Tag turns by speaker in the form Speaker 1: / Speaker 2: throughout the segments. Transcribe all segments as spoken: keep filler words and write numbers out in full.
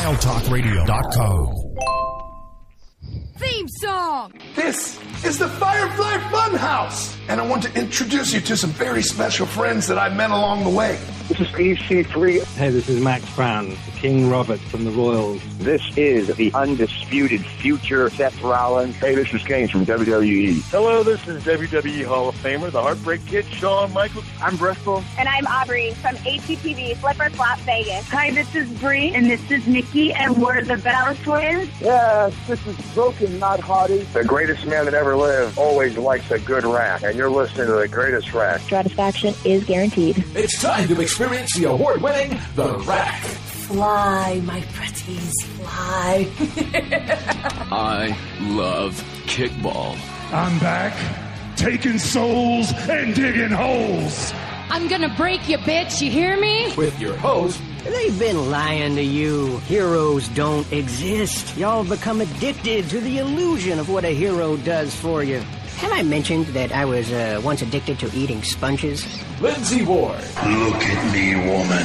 Speaker 1: wild talk radio dot com.
Speaker 2: Theme song!
Speaker 3: This is the Firefly Funhouse! And I want to introduce you to some very special friends that I've met along the way.
Speaker 4: This is E C three.
Speaker 5: Hey, this is Max Brown, King Robert from the Royals.
Speaker 4: This is the undisputed future Seth Rollins. Hey, this is Kane from W W E.
Speaker 6: Hello, this is W W E Hall of Famer, the Heartbreak Kid, Shawn Michaels.
Speaker 4: I'm Bristol.
Speaker 7: And I'm Aubrey from H G T V, Flipper Flop Vegas.
Speaker 8: Hi, this is Bree, and this is Nikki, and we're the Battle Twins.
Speaker 4: Yes, this is Broken, not Hottie. The greatest man that ever lived always likes a good rack, and you're listening to the greatest rack.
Speaker 7: Satisfaction is guaranteed.
Speaker 1: It's time to experience the award-winning The Rack.
Speaker 2: Fly, my pretties, fly.
Speaker 9: I love kickball.
Speaker 10: I'm back, taking souls and digging holes.
Speaker 2: I'm gonna break you, bitch, you hear me?
Speaker 1: With your host,
Speaker 11: they've been lying to you. Heroes don't exist. Y'all become addicted to the illusion of what a hero does for you. Have I mentioned that I was uh, once addicted to eating sponges?
Speaker 1: Lindsay Ward.
Speaker 3: Look at me, woman.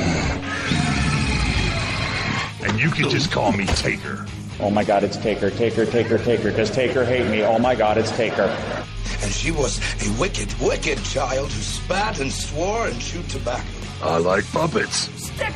Speaker 10: And you can just call me Taker.
Speaker 12: Oh my God, it's Taker, Taker, Taker, Taker. Does Taker hate me? Oh my God, it's Taker.
Speaker 13: And she was a wicked, wicked child who spat and swore and chewed tobacco.
Speaker 10: I like puppets.
Speaker 1: Stickers!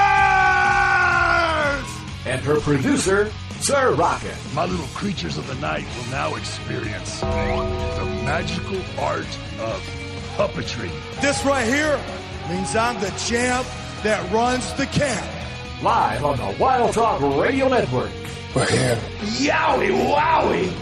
Speaker 1: And her producer, Sir Rocket.
Speaker 10: My little creatures of the night will now experience the magical art of puppetry.
Speaker 14: This right here means I'm the champ that runs the camp.
Speaker 1: Live on the Wild Talk Radio Network.
Speaker 3: We're here.
Speaker 1: Yowie wowie!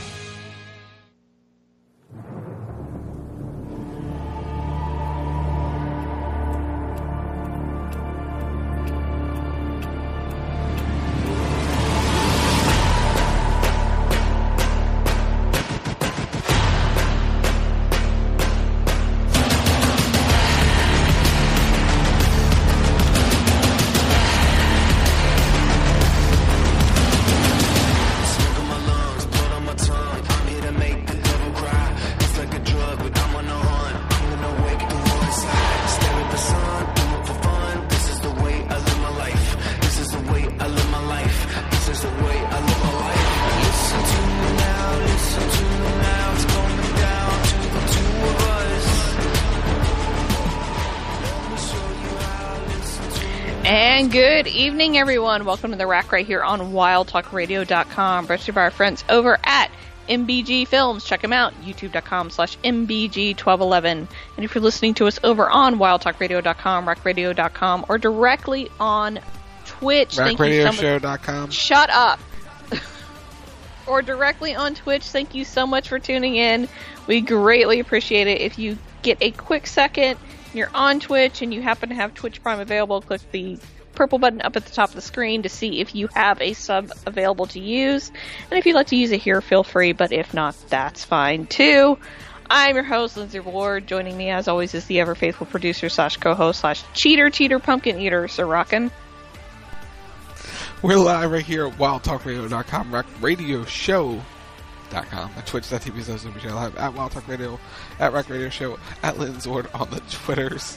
Speaker 15: And good evening, everyone. Welcome to The Rack right here on wild talk radio dot com. Brought to you by our friends over at M B G Films. Check them out, youtube dot com slash M B G twelve eleven. And if you're listening to us over on wild talk radio dot com, rack radio dot com, or directly on Twitch,
Speaker 16: rack radio show dot com.
Speaker 15: Shut up. Or directly on Twitch, thank you so much for tuning in. We greatly appreciate it. If you get a quick second, you're on Twitch and you happen to have Twitch Prime available, click the purple button up at the top of the screen to see if you have a sub available to use. And if you'd like to use it here, feel free, but if not, that's fine too. I'm your host, Lindsay Ward. Joining me, as always, is the ever-faithful producer slash co-host slash cheater, cheater, pumpkin eater, Sir Rockin'.
Speaker 16: We're live right here at wild talk radio dot com, rack radio show dot com, at twitch dot t v slash live, at Wild Talk Radio, at Rack Radio Show, at Lindsay Ward on the Twitters.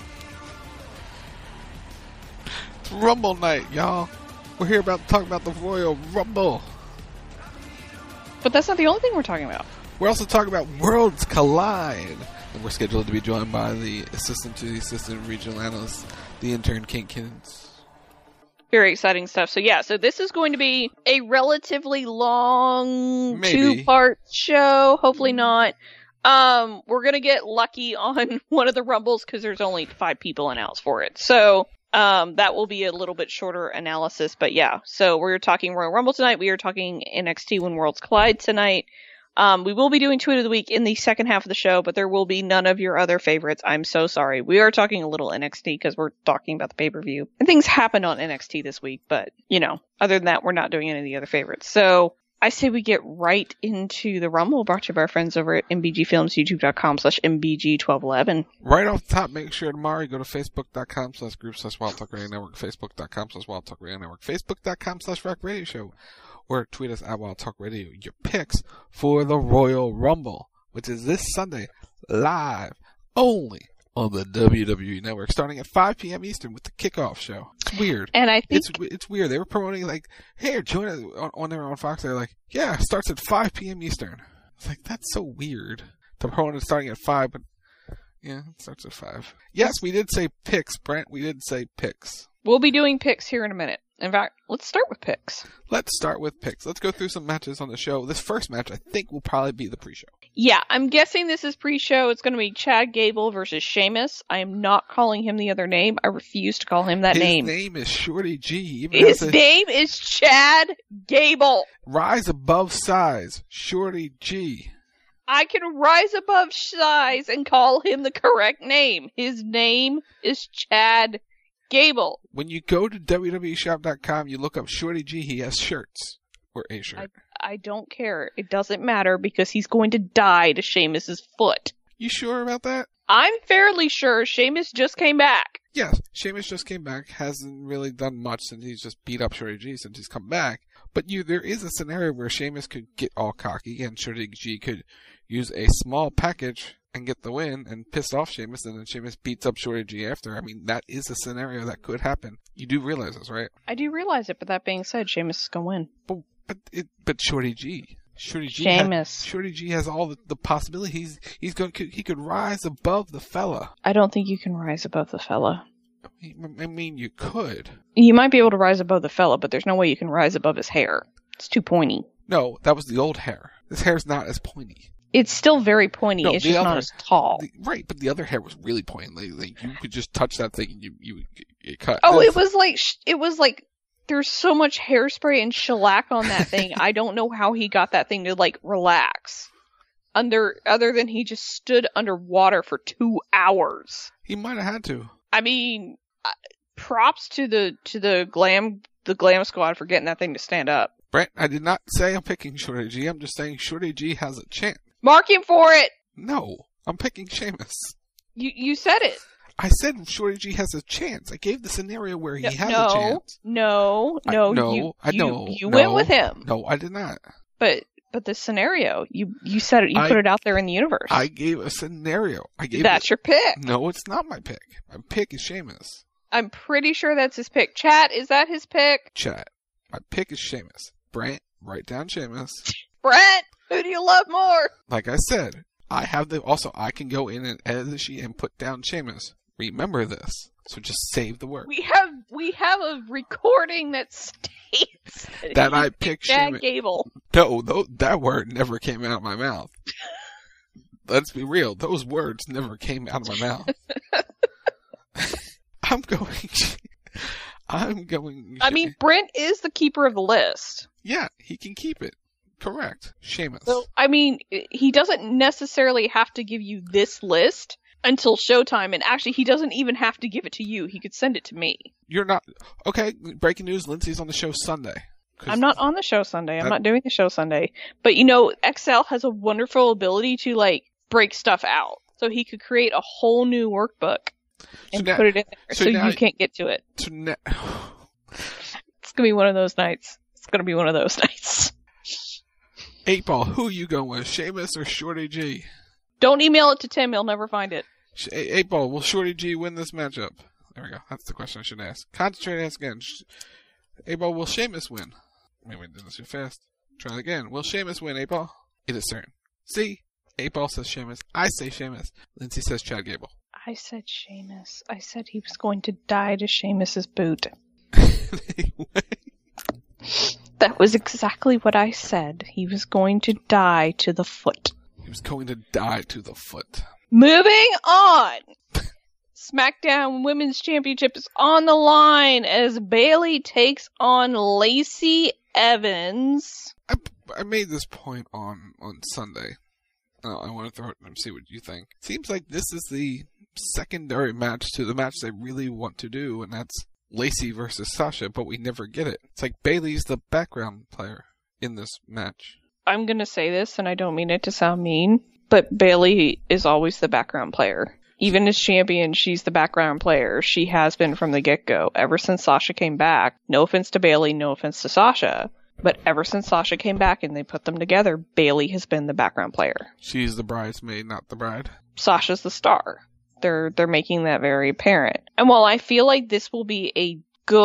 Speaker 16: It's Rumble night, y'all. We're here about to talk about the Royal Rumble.
Speaker 15: But that's not the only thing we're talking about.
Speaker 16: We're also talking about Worlds Collide. And we're scheduled to be joined by the assistant to the assistant regional analyst, the intern, Kate Kinnins.
Speaker 15: Very exciting stuff. So yeah, so this is going to be a relatively long
Speaker 16: Maybe.
Speaker 15: two-part show. Hopefully not. Um, we're going to get lucky on one of the Rumbles because there's only five people announced for it. So um, that will be a little bit shorter analysis. But yeah, so we're talking Royal Rumble tonight. We are talking N X T When Worlds Collide tonight. Um, we will be doing Tweet of the Week in the second half of the show, but there will be none of your other favorites. I'm so sorry. We are talking a little N X T because we're talking about the pay-per-view. And things happened on N X T this week, but, you know, other than that, we're not doing any of the other favorites. So I say we get right into the Rumble, brought to you by our friends over at M B G Films, youtube dot com slash M B G twelve eleven.
Speaker 16: Right off the top, make sure tomorrow you go to facebook dot com slash group slash Wild Talk Radio Network, facebook dot com slash Wild Talk Radio Network, facebook dot com slash Rack Radio Show, or tweet us at Wild Talk Radio. Your picks for the Royal Rumble, which is this Sunday, live only on the W W E Network, starting at five p.m. Eastern with the kickoff show. It's weird.
Speaker 15: And I think
Speaker 16: it's it's weird. They were promoting like, "Hey, join us on, on their own Fox." They're like, "Yeah, it starts at five p.m. Eastern." It's like, that's so weird. The promoting starting at five, but yeah, it starts at five. Yes, we did say picks, Brent. We did say picks.
Speaker 15: We'll be doing picks here in a minute. In fact, let's start with picks.
Speaker 16: Let's start with picks. Let's go through some matches on the show. This first match, I think, will probably be the pre-show.
Speaker 15: Yeah, I'm guessing this is pre-show. It's going to be Chad Gable versus Sheamus. I am not calling him the other name. I refuse to call him that
Speaker 16: His
Speaker 15: name.
Speaker 16: His name is Shorty G. Even
Speaker 15: His name is Chad Gable.
Speaker 16: Rise above size, Shorty G.
Speaker 15: I can rise above size and call him the correct name. His name is Chad Gable.
Speaker 16: When you go to W W E shop dot com, you look up Shorty G, he has shirts. Or a shirt.
Speaker 15: I, I don't care. It doesn't matter because he's going to die to Sheamus's foot.
Speaker 16: You sure about that?
Speaker 15: I'm fairly sure. Sheamus just came back.
Speaker 16: Yes, Sheamus just came back. Hasn't really done much since he's just beat up Shorty G since he's come back. But you, there is a scenario where Sheamus could get all cocky and Shorty G could use a small package and get the win and piss off Sheamus, and then Sheamus beats up Shorty G after. I mean, that is a scenario that could happen. You do realize this, right?
Speaker 15: I do realize it, but that being said, Sheamus is going to win.
Speaker 16: But but, it, but Shorty G. Shorty G
Speaker 15: Sheamus.
Speaker 16: Has, Shorty G has all the, the possibilities. He's, he's going he could rise above the fella.
Speaker 15: I don't think you can rise above the fella.
Speaker 16: I mean, you could.
Speaker 15: You might be able to rise above the fella, but there's no way you can rise above his hair. It's too pointy.
Speaker 16: No, that was the old hair. This hair's not as pointy.
Speaker 15: It's still very pointy. No, it's just other, not as tall.
Speaker 16: The, right, but the other hair was really pointy. Like, like you could just touch that thing and you you, you cut.
Speaker 15: Oh, That's, it was like it was like there's so much hairspray and shellac on that thing. I don't know how he got that thing to like relax. Under other than he just stood underwater for two hours.
Speaker 16: He might have had to.
Speaker 15: I mean, props to the to the glam the glam squad for getting that thing to stand up.
Speaker 16: Brent, I did not say I'm picking Shorty G. I'm just saying Shorty G has a chance.
Speaker 15: Mark him for it.
Speaker 16: No, I'm picking Sheamus.
Speaker 15: You you said it.
Speaker 16: I said Shorty G has a chance. I gave the scenario where he no, has
Speaker 15: no,
Speaker 16: a chance.
Speaker 15: No, no,
Speaker 16: I, no,
Speaker 15: you,
Speaker 16: I know.
Speaker 15: You, you
Speaker 16: no,
Speaker 15: went with him.
Speaker 16: No, I did not.
Speaker 15: But but the scenario, you you said it. You
Speaker 16: I,
Speaker 15: put it out there in the universe.
Speaker 16: I gave a scenario. I gave.
Speaker 15: That's
Speaker 16: it,
Speaker 15: your pick.
Speaker 16: No, it's not my pick. My pick is Sheamus.
Speaker 15: I'm pretty sure that's his pick. Chat, is that his pick?
Speaker 16: Chat, my pick is Sheamus. Brent, write down Sheamus.
Speaker 15: Brent, who do you love more?
Speaker 16: Like I said, I have the. Also, I can go in and edit the sheet and put down Sheamus. Remember this. So just save the word.
Speaker 15: We have we have a recording that states that,
Speaker 16: that I picked
Speaker 15: Chad Gable.
Speaker 16: No, th- that word never came out of my mouth. Let's be real. Those words never came out of my mouth. I'm going. I'm going.
Speaker 15: I mean, Brent is the keeper of the list.
Speaker 16: Yeah, he can keep it. Correct. Sheamus.
Speaker 15: So, I mean, he doesn't necessarily have to give you this list until showtime, and actually he doesn't even have to give it to you. He could send it to me.
Speaker 16: You're not... Okay, breaking news, Lindsay's on the show Sunday.
Speaker 15: I'm not on the show Sunday. I'm that... not doing the show Sunday. But, you know, X L has a wonderful ability to, like, break stuff out. So he could create a whole new workbuk and so now, put it in there so, so now, you can't get to it.
Speaker 16: So now...
Speaker 15: It's going to be one of those nights. It's going to be one of those nights.
Speaker 16: Eight Ball, who you going with, Sheamus or Shorty G?
Speaker 15: Don't email it to Tim. He'll never find it.
Speaker 16: Eight Ball, will Shorty G win this matchup? There we go. That's the question I should ask. Concentrate and ask again. Eight Ball, will Sheamus win? Maybe we did this too fast. Try it again. Will Sheamus win, Eight Ball? It is certain. See? Eight Ball says Sheamus. I say Sheamus. Lindsay says Chad Gable.
Speaker 15: I said Sheamus. I said he was going to die to Sheamus's boot. That was exactly what I said. He was going to die to the foot.
Speaker 16: He was going to die to the foot.
Speaker 15: Moving on. SmackDown Women's Championship is on the line as Bayley takes on Lacey Evans.
Speaker 16: I, I made this point on, on Sunday. Uh, I want to throw it and see what you think. Seems like this is the secondary match to the match they really want to do, and that's Lacey versus Sasha, but we never get it. It's like Bayley's the background player in this match.
Speaker 15: I'm going to say this, and I don't mean it to sound mean, but Bayley is always the background player. Even as champion, she's the background player. She has been from the get-go. Ever since Sasha came back, no offense to Bayley, no offense to Sasha, but ever since Sasha came back and they put them together, Bayley has been the background player.
Speaker 16: She's the bridesmaid, not the bride.
Speaker 15: Sasha's the star. They're they're making that very apparent. And while I feel like this will be a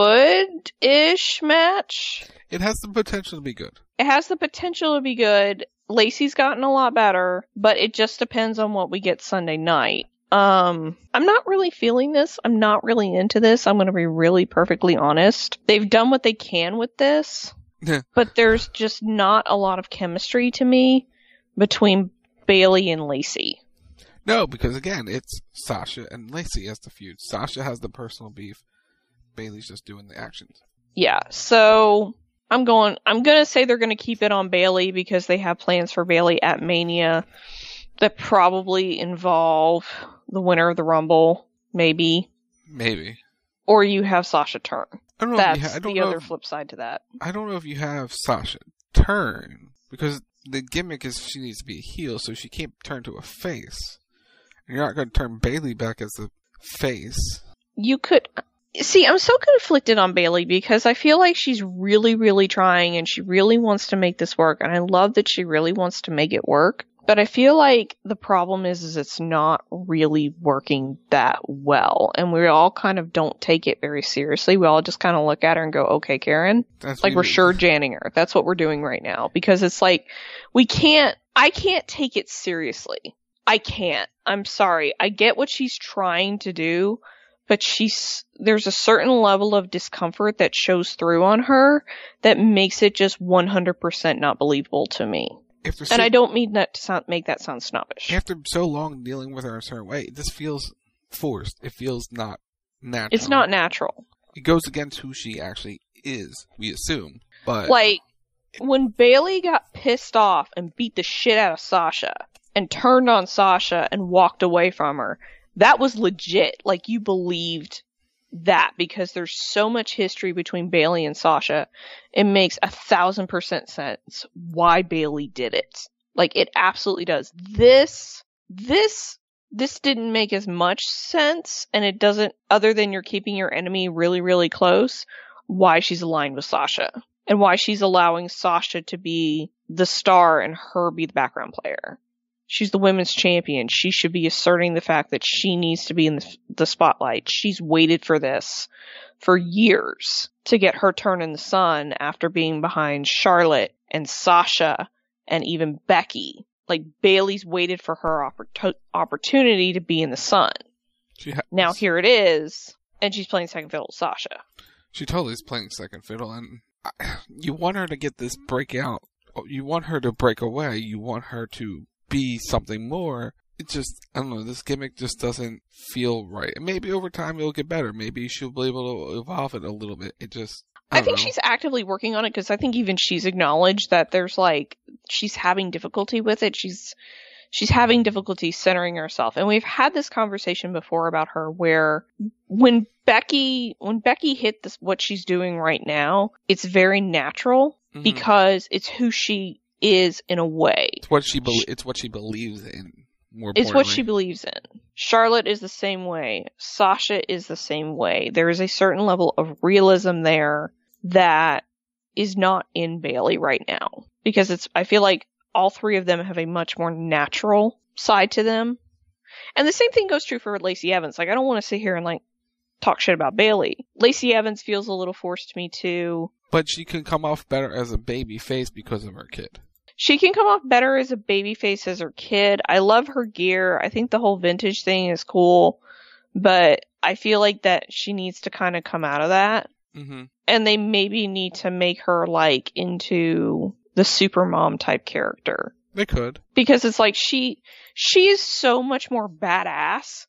Speaker 15: good-ish match,
Speaker 16: it has the potential to be good.
Speaker 15: It has the potential to be good. Lacey's gotten a lot better, but it just depends on what we get Sunday night. Um, I'm not really feeling this. I'm not really into this. I'm going to be really perfectly honest. They've done what they can with this, but there's just not a lot of chemistry to me between Bayley and Lacey.
Speaker 16: No, because again, it's Sasha and Lacey as the feud. Sasha has the personal beef. Bayley's just doing the actions.
Speaker 15: Yeah, so I'm going, I'm going to say they're going to keep it on Bayley because they have plans for Bayley at Mania that probably involve the winner of the Rumble, maybe.
Speaker 16: Maybe.
Speaker 15: Or you have Sasha turn.
Speaker 16: I don't know
Speaker 15: That's
Speaker 16: if you ha- I don't
Speaker 15: the
Speaker 16: know
Speaker 15: other
Speaker 16: if,
Speaker 15: flip side to that.
Speaker 16: I don't know if you have Sasha turn, because the gimmick is she needs to be a heel, so she can't turn to a face. And you're not going to turn Bayley back as a face.
Speaker 15: You could... See, I'm so conflicted on Bayley because I feel like she's really, really trying and she really wants to make this work. And I love that she really wants to make it work. But I feel like the problem is, is it's not really working that well. And we all kind of don't take it very seriously. We all just kind of look at her and go, okay, Karen.
Speaker 16: That's
Speaker 15: like we're sure janning her. That's what we're doing right now. Because it's like, we can't, I can't take it seriously. I can't. I'm sorry. I get what she's trying to do. But she's, there's a certain level of discomfort that shows through on her that makes it just one hundred percent not believable to me.
Speaker 16: After
Speaker 15: and
Speaker 16: so,
Speaker 15: I don't mean that to sound, make that sound snobbish.
Speaker 16: After so long dealing with her in a certain way, this feels forced. It feels not natural.
Speaker 15: It's not natural.
Speaker 16: It goes against who she actually is, we assume. But
Speaker 15: like, when Bayley got pissed off and beat the shit out of Sasha and turned on Sasha and walked away from her, that was legit. Like, you believed that because there's so much history between Bayley and Sasha. It makes a thousand percent sense why Bayley did it. Like, it absolutely does. This, this, this didn't make as much sense, and it doesn't, other than you're keeping your enemy really, really close, why she's aligned with Sasha. And why she's allowing Sasha to be the star and her be the background player. She's the women's champion. She should be asserting the fact that she needs to be in the, the spotlight. She's waited for this for years to get her turn in the sun after being behind Charlotte and Sasha and even Becky. Like, Bayley's waited for her oppor- opportunity to be in the sun.
Speaker 16: She has.
Speaker 15: Now here it is, and she's playing second fiddle with Sasha.
Speaker 16: She totally is playing second fiddle, and you want her to get this breakout. You want her to break away. You want her to be something more. It just, I don't know, this gimmick just doesn't feel right. And maybe over time it'll get better. Maybe she'll be able to evolve it a little bit. It just, I,
Speaker 15: I think
Speaker 16: know.
Speaker 15: she's actively working on it because I think even she's acknowledged that there's like, she's having difficulty with it. She's, she's having difficulty centering herself. And we've had this conversation before about her where when Becky, when Becky hit this, what she's doing right now, it's very natural mm-hmm. because it's who she is in a way.
Speaker 16: It's what she be- it's what she believes in. More
Speaker 15: it's what she believes in. Charlotte is the same way. Sasha is the same way. There is a certain level of realism there that is not in Bayley right now. Because it's, I feel like all three of them have a much more natural side to them. And the same thing goes true for Lacey Evans. Like, I don't want to sit here and like talk shit about Bayley. Lacey Evans feels a little forced to me too.
Speaker 16: But she can come off better as a baby face because of her kid.
Speaker 15: She can come off better as a babyface as her kid. I love her gear. I think the whole vintage thing is cool. But I feel like that she needs to kind of come out of that.
Speaker 16: Mm-hmm.
Speaker 15: And they maybe need to make her like into the supermom type character.
Speaker 16: They could.
Speaker 15: Because it's like she, she is so much more badass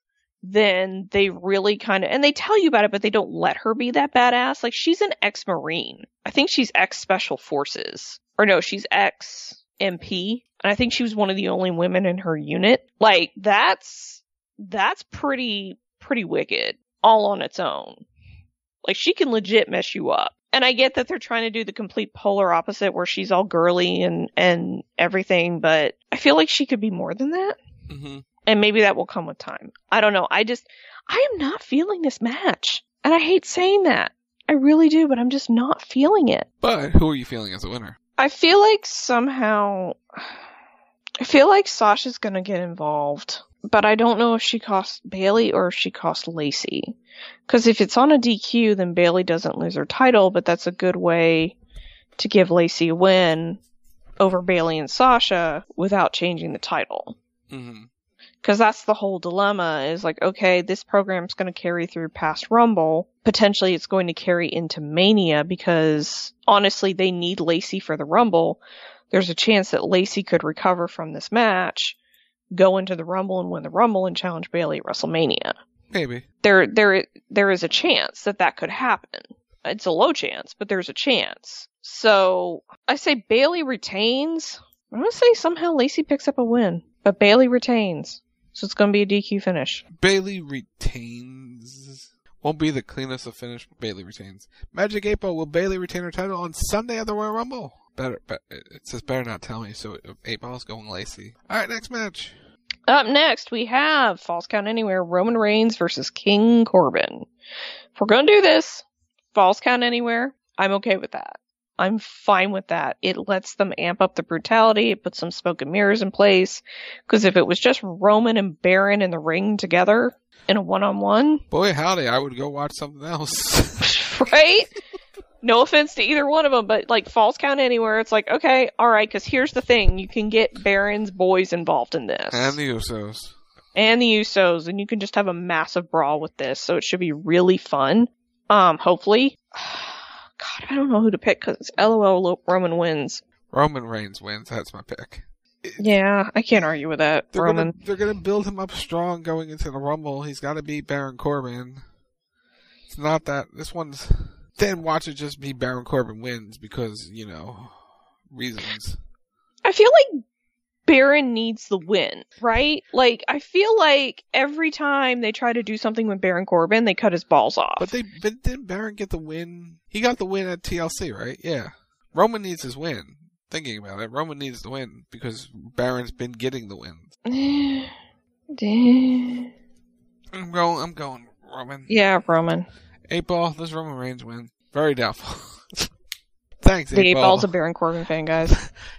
Speaker 15: than they really kind of, and they tell you about it, but they don't let her be that badass. Like, she's an ex-Marine. I think she's ex-Special Forces. Or no, she's ex-M P. And I think she was one of the only women in her unit. Like, that's, that's pretty, pretty wicked. All on its own. Like, she can legit mess you up. And I get that they're trying to do the complete polar opposite where she's all girly and, and everything, but I feel like she could be more than that.
Speaker 16: Mm-hmm.
Speaker 15: And maybe that will come with time. I don't know. I just, I am not feeling this match. And I hate saying that. I really do, but I'm just not feeling it.
Speaker 16: But who are you feeling as a winner?
Speaker 15: I feel like somehow, I feel like Sasha's gonna get involved. but I don't know if she cost Bayley or if she cost Lacey. Because if it's on a D Q, then Bayley doesn't lose her title, but that's a good way to give Lacey a win over Bayley and Sasha without changing the title.
Speaker 16: Mm-hmm.
Speaker 15: Because that's the whole dilemma, is like, okay, this program's going to carry through past Rumble. Potentially it's going to carry into Mania, because honestly, they need Lacey for the Rumble. There's a chance that Lacey could recover from this match, go into the Rumble and win the Rumble and challenge Bayley at WrestleMania.
Speaker 16: Maybe.
Speaker 15: There, there, there is a chance that that could happen. It's a low chance, but there's a chance. So, I say Bayley retains. I'm going to say somehow Lacey picks up a win, but Bayley retains. So it's going to be a D Q finish.
Speaker 16: Bayley retains. Won't be the cleanest of finish, but Bayley retains. Magic eight Ball, will Bayley retain her title on Sunday at the Royal Rumble? Better, be, it says better not tell me, so eight Ball is going Lacey. Alright, next match.
Speaker 15: Up next, we have Falls Count Anywhere, Roman Reigns versus King Corbin. If we're going to do this, Falls Count Anywhere, I'm okay with that. I'm fine with that. It lets them amp up the brutality. It puts some smoke and mirrors in place. Because if it was just Roman and Baron in the ring together in a one-on-one...
Speaker 16: Boy, howdy, I would go watch something else.
Speaker 15: Right? No offense to either one of them, but like Falls Count Anywhere, it's like, okay, alright, because here's the thing. You can get Baron's boys involved in this.
Speaker 16: And the Usos.
Speaker 15: And the Usos, and you can just have a massive brawl with this, so it should be really fun. Um, hopefully... God, I don't know who to pick because it's LOL Roman wins.
Speaker 16: Roman Reigns wins. That's my pick.
Speaker 15: Yeah, I can't argue with that.
Speaker 16: They're
Speaker 15: Roman.
Speaker 16: Gonna, they're going to build him up strong going into the Rumble. He's got to beat Baron Corbin. It's not that. This one's. Then watch it just be Baron Corbin wins because, you know, reasons.
Speaker 15: I feel like Baron needs the win, right? Like, I feel like every time they try to do something with Baron Corbin, they cut his balls off.
Speaker 16: But they, but didn't Baron get the win? He got the win at T L C, right? Yeah. Roman needs his win. Thinking about it, Roman needs the win because Baron's been getting the wins. I'm going, I'm going Roman.
Speaker 15: Yeah, Roman.
Speaker 16: Eight Ball, does Roman Reigns win? Very doubtful. Thanks,
Speaker 15: The
Speaker 16: Eight
Speaker 15: Eight
Speaker 16: Ball.
Speaker 15: Ball's a Baron Corbin fan, guys.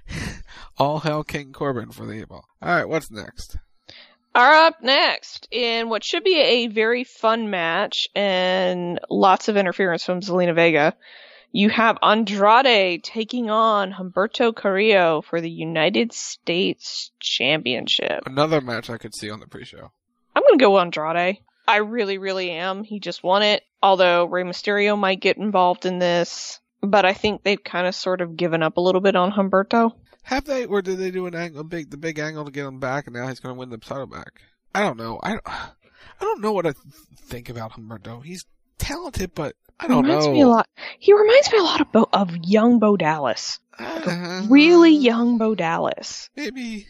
Speaker 16: All hail King Corbin for the Eight Ball. Alright, what's next?
Speaker 15: Are up next in what should be a very fun match and lots of interference from Zelina Vega. You have Andrade taking on Humberto Carrillo for the United States Championship.
Speaker 16: Another match I could see on the pre-show.
Speaker 15: I'm going to go Andrade. I really, really am. He just won it. Although Rey Mysterio might get involved in this. But I think they've kind of sort of given up a little bit on Humberto.
Speaker 16: Have they, or did they do an angle, big, the big angle to get him back, and now he's going to win the title back? I don't know. I, I don't know what I th- think about Humberto. He's talented, but I don't
Speaker 15: he reminds
Speaker 16: know.
Speaker 15: Me a lot, he reminds me a lot of Bo, of young Bo Dallas. Like
Speaker 16: uh,
Speaker 15: really young Bo Dallas.
Speaker 16: Maybe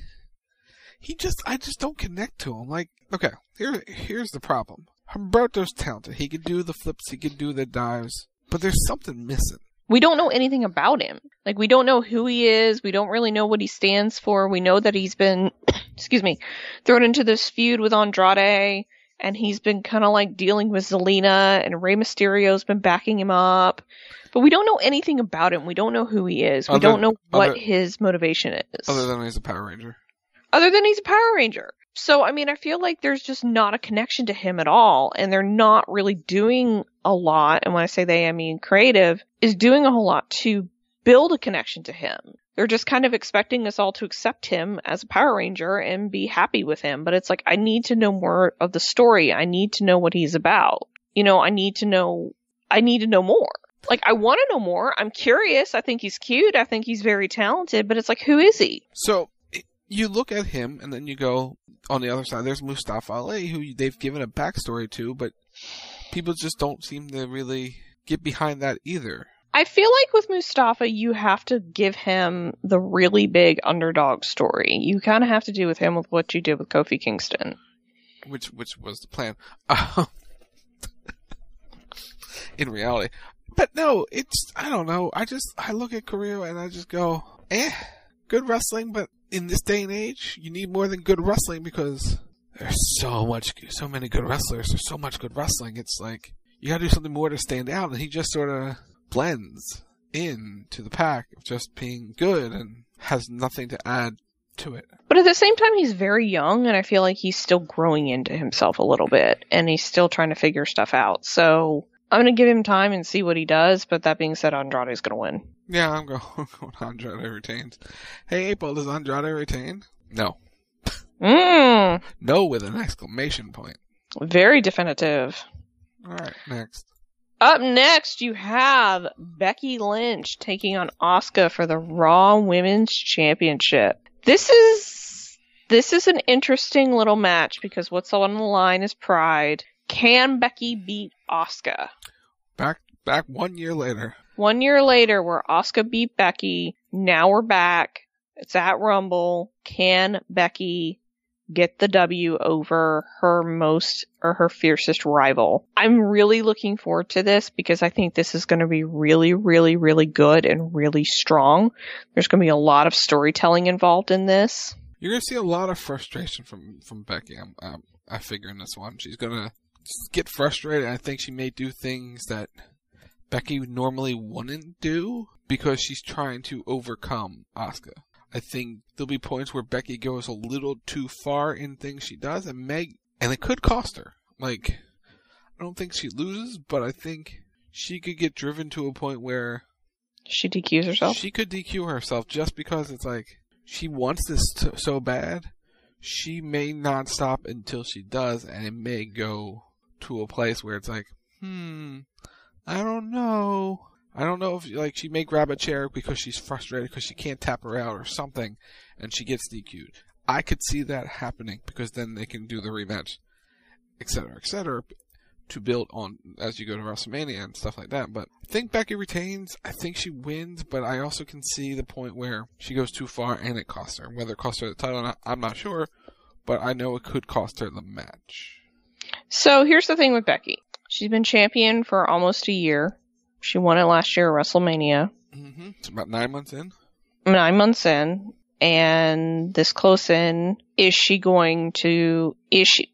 Speaker 16: he just, I just don't connect to him. Like, okay, here, here's the problem. Humberto's talented. He can do the flips, he can do the dives, but there's something missing.
Speaker 15: We don't know anything about him. Like, we don't know who he is. We don't really know what he stands for. We know that he's been, excuse me, thrown into this feud with Andrade, and he's been kind of like dealing with Zelina, and Rey Mysterio's been backing him up. But we don't know anything about him. We don't know who he is. We
Speaker 16: other,
Speaker 15: don't know what
Speaker 16: other,
Speaker 15: his motivation is.
Speaker 16: Other than he's a Power Ranger.
Speaker 15: Other than he's a Power Ranger. So, I mean, I feel like there's just not a connection to him at all, and they're not really doing a lot, and when I say they, I mean creative, is doing a whole lot to build a connection to him. They're just kind of expecting us all to accept him as a Power Ranger and be happy with him, but it's like, I need to know more of the story. I need to know what he's about. You know, I need to know, I need to know more. Like, I want to know more. I'm curious. I think he's cute. I think he's very talented, but it's like, who is he?
Speaker 16: So, you look at him, and then you go, on the other side, there's Mustafa Ali, who they've given a backstory to, but people just don't seem to really get behind that either.
Speaker 15: I feel like with Mustafa, you have to give him the really big underdog story. You kind of have to do with him with what you did with Kofi Kingston.
Speaker 16: Which which was the plan. Uh, in reality. But no, it's, I don't know, I just, I look at Carrillo and I just go, eh, good wrestling, but in this day and age, you need more than good wrestling because there's so much, so many good wrestlers. There's so much good wrestling. It's like, you gotta do something more to stand out. And he just sort of blends in to the pack of just being good and has nothing to add to it.
Speaker 15: But at the same time, he's very young, and I feel like he's still growing into himself a little bit, and he's still trying to figure stuff out. So I'm going to give him time and see what he does, but that being said, Andrade's going to win.
Speaker 16: Yeah, I'm going, going Andrade retains. Hey, April, does Andrade retain? No.
Speaker 15: Mm.
Speaker 16: No with an exclamation point.
Speaker 15: Very definitive.
Speaker 16: All right, next.
Speaker 15: Up next, you have Becky Lynch taking on Asuka for the Raw Women's Championship. This is this is an interesting little match because what's on the line is pride. Can Becky beat Asuka?
Speaker 16: Back back one year later.
Speaker 15: One year later, where Asuka beat Becky. Now we're back. It's at Rumble. Can Becky get the W over her most or her fiercest rival? I'm really looking forward to this because I think this is going to be really, really, really good and really strong. There's going to be a lot of storytelling involved in this.
Speaker 16: You're going to see a lot of frustration from, from Becky. I'm, I'm, I figure in this one. She's going to get frustrated. I think she may do things that Becky normally wouldn't do because she's trying to overcome Asuka. I think there'll be points where Becky goes a little too far in things she does, and Meg, and it could cost her. Like, I don't think she loses, but I think she could get driven to a point where
Speaker 15: she D Qs herself.
Speaker 16: She could D Q herself just because it's like she wants this to, so bad. She may not stop until she does, and it may go to a place where it's like, hmm, I don't know. I don't know if, like, she may grab a chair because she's frustrated because she can't tap her out or something, and she gets D Q'd. I could see that happening because then they can do the rematch, et cetera, et cetera, to build on as you go to WrestleMania and stuff like that. But I think Becky retains. I think she wins, but I also can see the point where she goes too far and it costs her. Whether it costs her the title or not, I'm not sure, but I know it could cost her the match.
Speaker 15: So here's the thing with Becky. She's been champion for almost a year. She won it last year at WrestleMania.
Speaker 16: Mm-hmm. It's about nine months in.
Speaker 15: Nine months in. And this close in, is she going to, is she,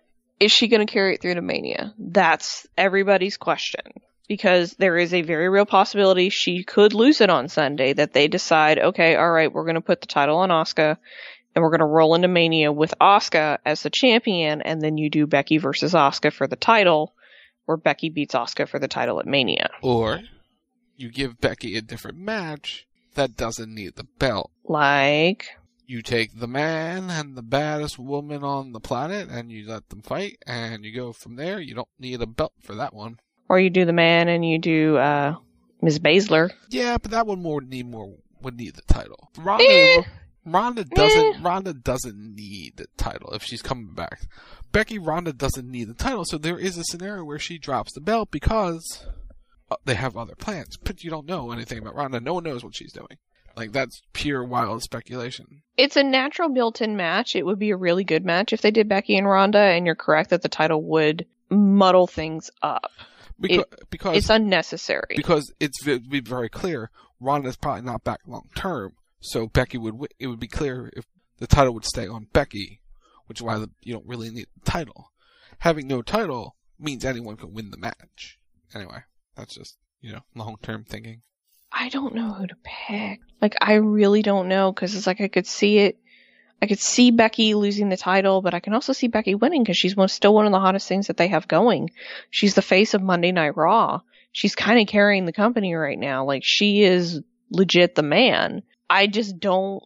Speaker 15: is she going to carry it through to Mania? That's everybody's question. Because there is a very real possibility she could lose it on Sunday, that they decide, okay, alright, we're going to put the title on Asuka, and we're going to roll into Mania with Asuka as the champion, and then you do Becky versus Asuka for the title, where Becky beats Asuka for the title at Mania.
Speaker 16: Or you give Becky a different match that doesn't need the belt.
Speaker 15: Like?
Speaker 16: You take the man and the baddest woman on the planet and you let them fight and you go from there. You don't need a belt for that one.
Speaker 15: Or you do the man and you do uh, Miz Baszler.
Speaker 16: Yeah, but that one more need more would need the title. Ronda, eh. Ronda doesn't. Eh. Ronda doesn't need the title if she's coming back. Becky Ronda doesn't need the title, so there is a scenario where she drops the belt because uh, they have other plans. But you don't know anything about Ronda. No one knows what she's doing. Like, that's pure wild speculation.
Speaker 15: It's a natural built-in match. It would be a really good match if they did Becky and Ronda, and you're correct that the title would muddle things up.
Speaker 16: Because,
Speaker 15: it,
Speaker 16: because
Speaker 15: it's unnecessary.
Speaker 16: Because it's be very clear, Ronda's probably not back long term, so Becky would. It would be clear if the title would stay on Becky, which is why the, you don't really need the title. Having no title means anyone can win the match. Anyway, that's just, you know, long term thinking.
Speaker 15: I don't know who to pick. Like, I really don't know, because it's like I could see it. I could see Becky losing the title, but I can also see Becky winning because she's one, still one of the hottest things that they have going. She's the face of Monday Night Raw. She's kind of carrying the company right now. Like, she is legit the man. I just don't,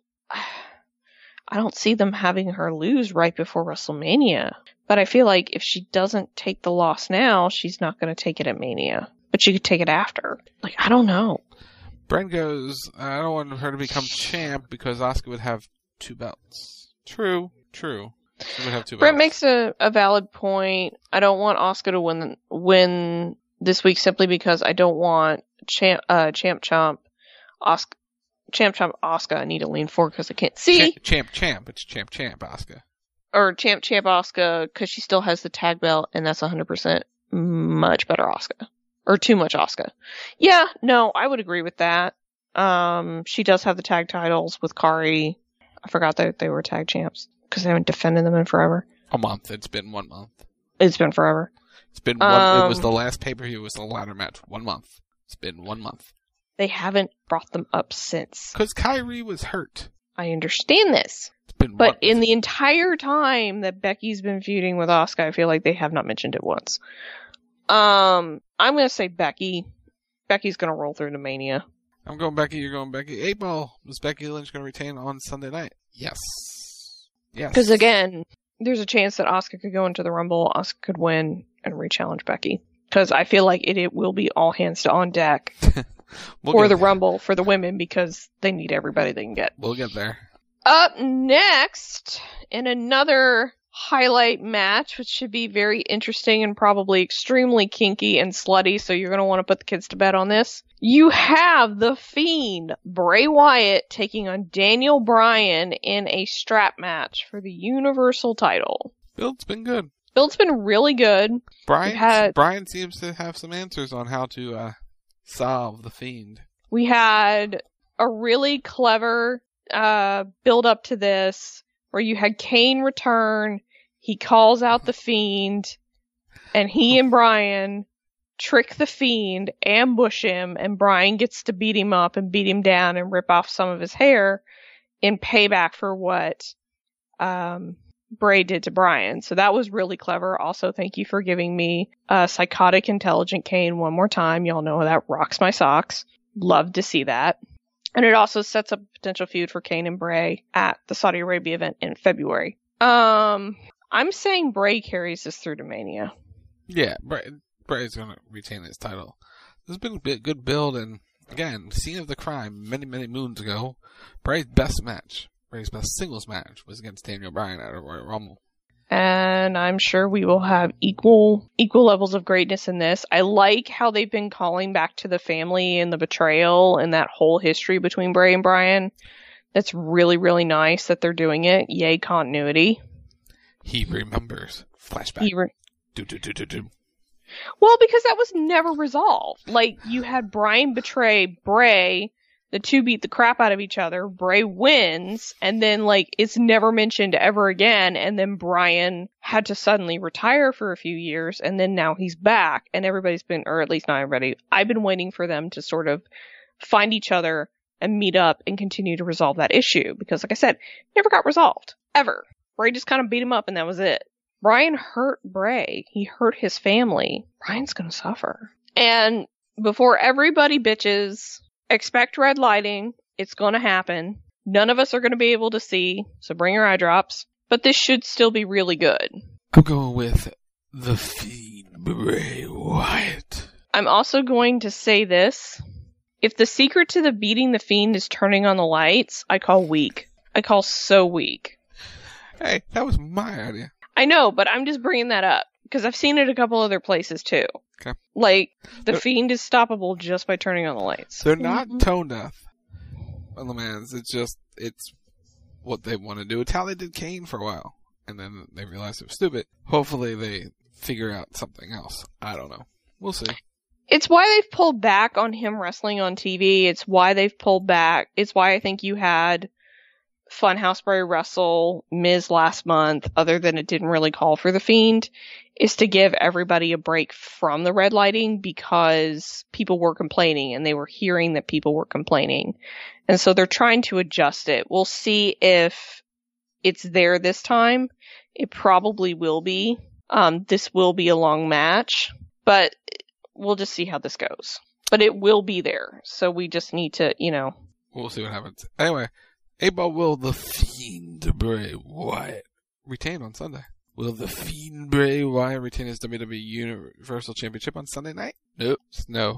Speaker 15: I don't see them having her lose right before WrestleMania. But I feel like if she doesn't take the loss now, she's not going to take it at Mania. But she could take it after. Like, I don't know.
Speaker 16: Brent goes, I don't want her to become champ because Asuka would have two belts. True, true. She would have two
Speaker 15: Brent
Speaker 16: belts.
Speaker 15: makes a, a valid point. I don't want Asuka to win win this week simply because I don't want champ uh, champ chomp Asuka champ chomp Asuka. I need to lean forward because I can't see.
Speaker 16: Champ, champ champ. It's champ champ Asuka.
Speaker 15: Or champ champ Asuka because she still has the tag belt and that's one hundred percent much better Asuka. Or too much Asuka. Yeah, no, I would agree with that. Um, she does have the tag titles with Kari. I forgot that they were tag champs because they haven't defended them in forever.
Speaker 16: A month. It's been one month.
Speaker 15: It's been forever.
Speaker 16: It's been one.
Speaker 15: Um,
Speaker 16: it was the last pay-per-view. It was the ladder match. One month. It's been one month.
Speaker 15: They haven't brought them up since.
Speaker 16: Because Kyrie was hurt.
Speaker 15: I understand this. But in the entire time that Becky's been feuding with Asuka, I feel like they have not mentioned it once. Um, I'm going to say Becky. Becky's going to roll through to Mania.
Speaker 16: I'm going Becky, you're going Becky. Eight Ball, is Becky Lynch going to retain on Sunday night? Yes. Yes.
Speaker 15: Because again, there's a chance that Asuka could go into the Rumble, Asuka could win, and re-challenge Becky. Because I feel like it, it will be all hands to on deck we'll for the there. Rumble for the women because they need everybody they can get.
Speaker 16: We'll get there.
Speaker 15: Up next, in another highlight match, which should be very interesting and probably extremely kinky and slutty, so you're going to want to put the kids to bed on this. You have The Fiend, Bray Wyatt, taking on Daniel Bryan in a strap match for the Universal title.
Speaker 16: Build's been good.
Speaker 15: Build's been really good.
Speaker 16: Bryan,
Speaker 15: had,
Speaker 16: Bryan seems to have some answers on how to uh, solve The Fiend.
Speaker 15: We had a really clever uh, build up to this, where you had Kane return, he calls out The Fiend, and he and Bryan trick The Fiend, ambush him, and Bryan gets to beat him up and beat him down and rip off some of his hair in payback for what um, Bray did to Bryan. So that was really clever. Also, thank you for giving me uh, Psychotic Intelligent Kane one more time. Y'all know that rocks my socks. Love to see that. And it also sets up a potential feud for Kane and Bray at the Saudi Arabia event in February. Um, I'm saying Bray carries this through to Mania.
Speaker 16: Yeah, Bray, Bray's going to retain his title. There's been a good build, and again, scene of the crime many, many moons ago. Bray's best match, Bray's best singles match, was against Daniel Bryan at a Royal Rumble.
Speaker 15: And I'm sure we will have equal equal levels of greatness in this. I like how they've been calling back to the family and the betrayal and that whole history between Bray and Bryan. That's really, really nice that they're doing it. Yay, continuity.
Speaker 16: He remembers. Flashback.
Speaker 15: He re-
Speaker 16: do, do, do, do, do.
Speaker 15: Well, because that was never resolved. Like, you had Bryan betray Bray. The two beat the crap out of each other. Bray wins, and then, like, it's never mentioned ever again, and then Bryan had to suddenly retire for a few years, and then now he's back, and everybody's been, or at least not everybody, I've been waiting for them to sort of find each other and meet up and continue to resolve that issue, because, like I said, never got resolved. Ever. Bray just kind of beat him up, and that was it. Bryan hurt Bray. He hurt his family. Bryan's gonna suffer. And before everybody bitches, expect red lighting. It's going to happen. None of us are going to be able to see, so bring your eye drops. But this should still be really good.
Speaker 16: I'm going with The Fiend, Bray Wyatt.
Speaker 15: I'm also going to say this. If the secret to the beating the Fiend is turning on the lights, I call weak. I call so weak.
Speaker 16: Hey, that was my idea.
Speaker 15: I know, but I'm just bringing that up. Because I've seen it a couple other places, too.
Speaker 16: Okay.
Speaker 15: Like, the they're, Fiend is stoppable just by turning on the lights.
Speaker 16: They're not mm-hmm. tone deaf on the mans. It's just, it's what they want to do. It's how they did Kane for a while. And then they realized it was stupid. Hopefully they figure out something else. I don't know. We'll see.
Speaker 15: It's why they've pulled back on him wrestling on T V. It's why they've pulled back. It's why I think you had Funhouse Bray wrestle Miz last month, other than it didn't really call for the Fiend, is to give everybody a break from the red lighting because people were complaining and they were hearing that people were complaining. And so they're trying to adjust it. We'll see if it's there this time. It probably will be. Um, this will be a long match, but we'll just see how this goes. But it will be there. So we just need to, you know.
Speaker 16: We'll see what happens. Anyway. Abel, will The Fiend Bray Wyatt retain on Sunday? Will The Fiend Bray Wyatt retain his W W E Universal Championship on Sunday night? Nope. No.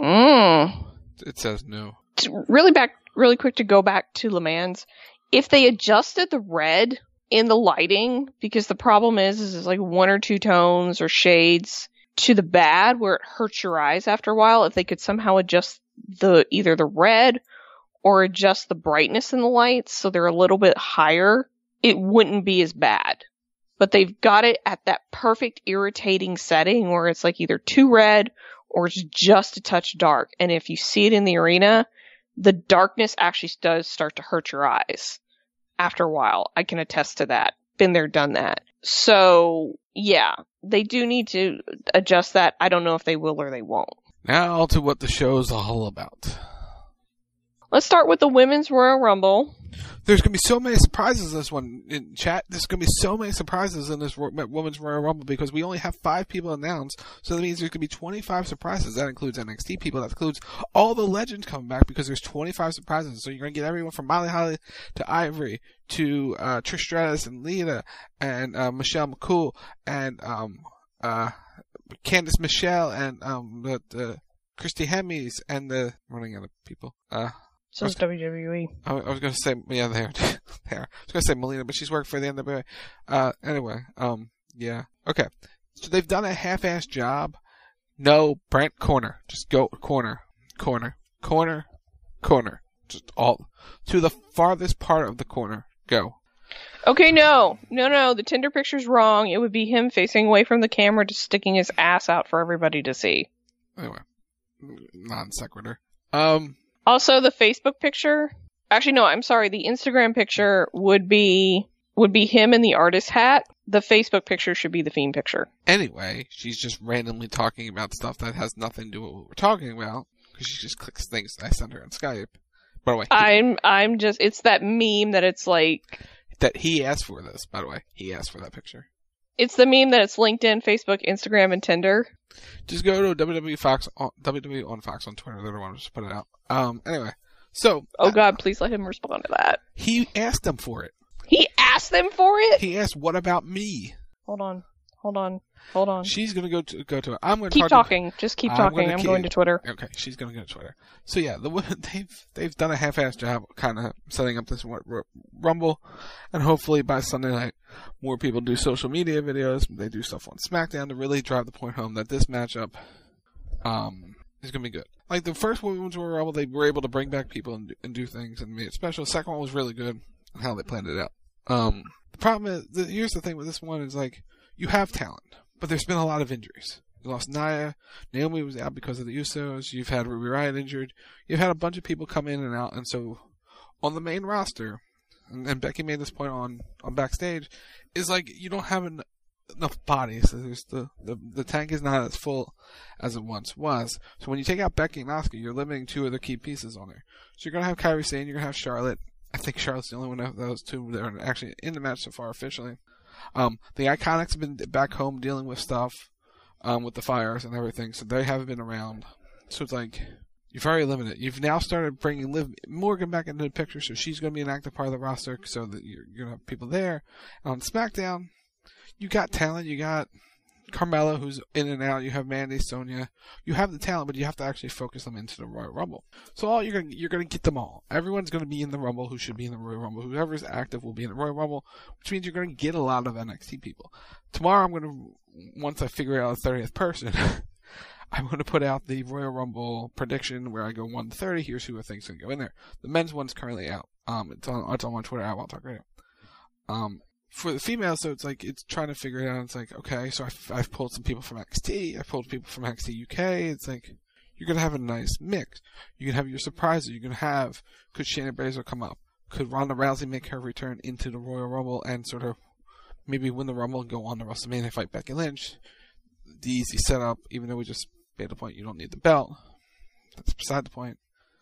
Speaker 15: Mm.
Speaker 16: It says no.
Speaker 15: Really back, really quick to go back to Le Mans. If they adjusted the red in the lighting, because the problem is, is it's like one or two tones or shades to the bad where it hurts your eyes after a while. If they could somehow adjust the either the red or adjust the brightness in the lights so they're a little bit higher, it wouldn't be as bad. But they've got it at that perfect irritating setting where it's like either too red or it's just a touch dark. And if you see it in the arena, the darkness actually does start to hurt your eyes after a while. I can attest to that. Been there, done that. So, yeah, they do need to adjust that. I don't know if they will or they won't.
Speaker 16: Now to what the show's all about.
Speaker 15: Let's start with the Women's Royal Rumble.
Speaker 16: There's going to be so many surprises in this one. In chat, there's going to be so many surprises in this Women's Royal Rumble because we only have five people announced. So that means there's going to be twenty-five surprises. That includes N X T people. That includes all the legends coming back because there's twenty-five surprises. So you're going to get everyone from Molly Holly to Ivory to uh, Trish Stratus and Lita and uh, Michelle McCool and um, uh, Candice Michelle and um, the, the Christy Hemmings and the I'm running out of people. Uh,
Speaker 15: So it's W W E.
Speaker 16: I was going to say, yeah, there, there. I was going to say Melina, but she's worked for the N W A. Uh, anyway, um, yeah. Okay. So they've done a half-assed job. No, Brent, corner. Just go, corner, corner, corner, corner. Just all, to the farthest part of the corner. Go.
Speaker 15: Okay, no. No, no, the Tinder picture's wrong. It would be him facing away from the camera, just sticking his ass out for everybody to see.
Speaker 16: Anyway. Non sequitur. Um...
Speaker 15: Also, the Facebook picture, actually no, I'm sorry, the Instagram picture would be would be him in the artist hat. The Facebook picture should be the Fiend picture.
Speaker 16: Anyway, she's just randomly talking about stuff that has nothing to do with what we're talking about because she just clicks things I send her on Skype. By the way, he,
Speaker 15: I'm I'm just it's that meme that it's like
Speaker 16: that he asked for this. By the way, he asked for that picture.
Speaker 15: It's the meme that it's LinkedIn, Facebook, Instagram, and Tinder.
Speaker 16: Just go to W W E Fox on, W W E on Fox on Twitter. They're the ones to put it out. Um. Anyway, so
Speaker 15: oh god, please let him respond to that.
Speaker 16: He asked them for it.
Speaker 15: He asked them for it.
Speaker 16: He asked, "What about me?"
Speaker 15: Hold on, hold on, hold on.
Speaker 16: She's gonna go to go to it. I'm gonna
Speaker 15: keep
Speaker 16: talk
Speaker 15: talking.
Speaker 16: To,
Speaker 15: Just keep
Speaker 16: I'm
Speaker 15: talking.
Speaker 16: gonna
Speaker 15: I'm
Speaker 16: keep,
Speaker 15: going to Twitter.
Speaker 16: Okay, she's gonna go to Twitter. So yeah, the they've they've done a half-assed job, kind of setting up this Rumble, and hopefully by Sunday night, more people do social media videos. They do stuff on SmackDown to really drive the point home that this matchup, um, is gonna be good. Like the first Women's Royal Rumble, they were able to bring back people and do, and do things and made it special. The second one was really good on how they planned it out. Um, the problem is, the, here's the thing with this one is like you have talent, but there's been a lot of injuries. You lost Nia. Naomi was out because of the Usos. You've had Ruby Riott injured. You've had a bunch of people come in and out. And so on the main roster, and, and Becky made this point on, on backstage, is like you don't have en- enough bodies. So there's the, the, the tank is not as full as it once was. So when you take out Becky and Asuka, you're limiting two of the key pieces on there. So you're going to have Kairi Sane. You're going to have Charlotte. I think Charlotte's the only one of those two that are actually in the match so far officially. Um, the Iconics have been back home dealing with stuff. Um, with the fires and everything, so they haven't been around. So it's like, you're very limited. You've now started bringing Liv Morgan back into the picture, so she's going to be an active part of the roster, so that you're, you're going to have people there. And on SmackDown, you got talent. You got Carmella, who's in and out. You have Mandy, Sonya. You have the talent, but you have to actually focus them into the Royal Rumble. So all you're going you're going to get them all. Everyone's going to be in the Rumble who should be in the Royal Rumble. Whoever's active will be in the Royal Rumble, which means you're going to get a lot of N X T people. Tomorrow I'm going to, once I figure out the thirtieth person, I'm going to put out the Royal Rumble prediction where I go one to thirty. Here's who I think's going to go in there. The men's one's currently out. Um, it's on it's on my Twitter at Wild Talk Radio. Um, for the females, so it's like it's trying to figure it out. It's like, okay, so I've, I've pulled some people from N X T. I've pulled people from N X T U K. It's like you're going to have a nice mix. You can have your surprises. You can have, could Shayna Baszler come up? Could Ronda Rousey make her return into the Royal Rumble and sort of maybe win the Rumble and go on to WrestleMania, fight Becky Lynch? The easy setup, even though we just made the point you don't need the belt. That's beside the point.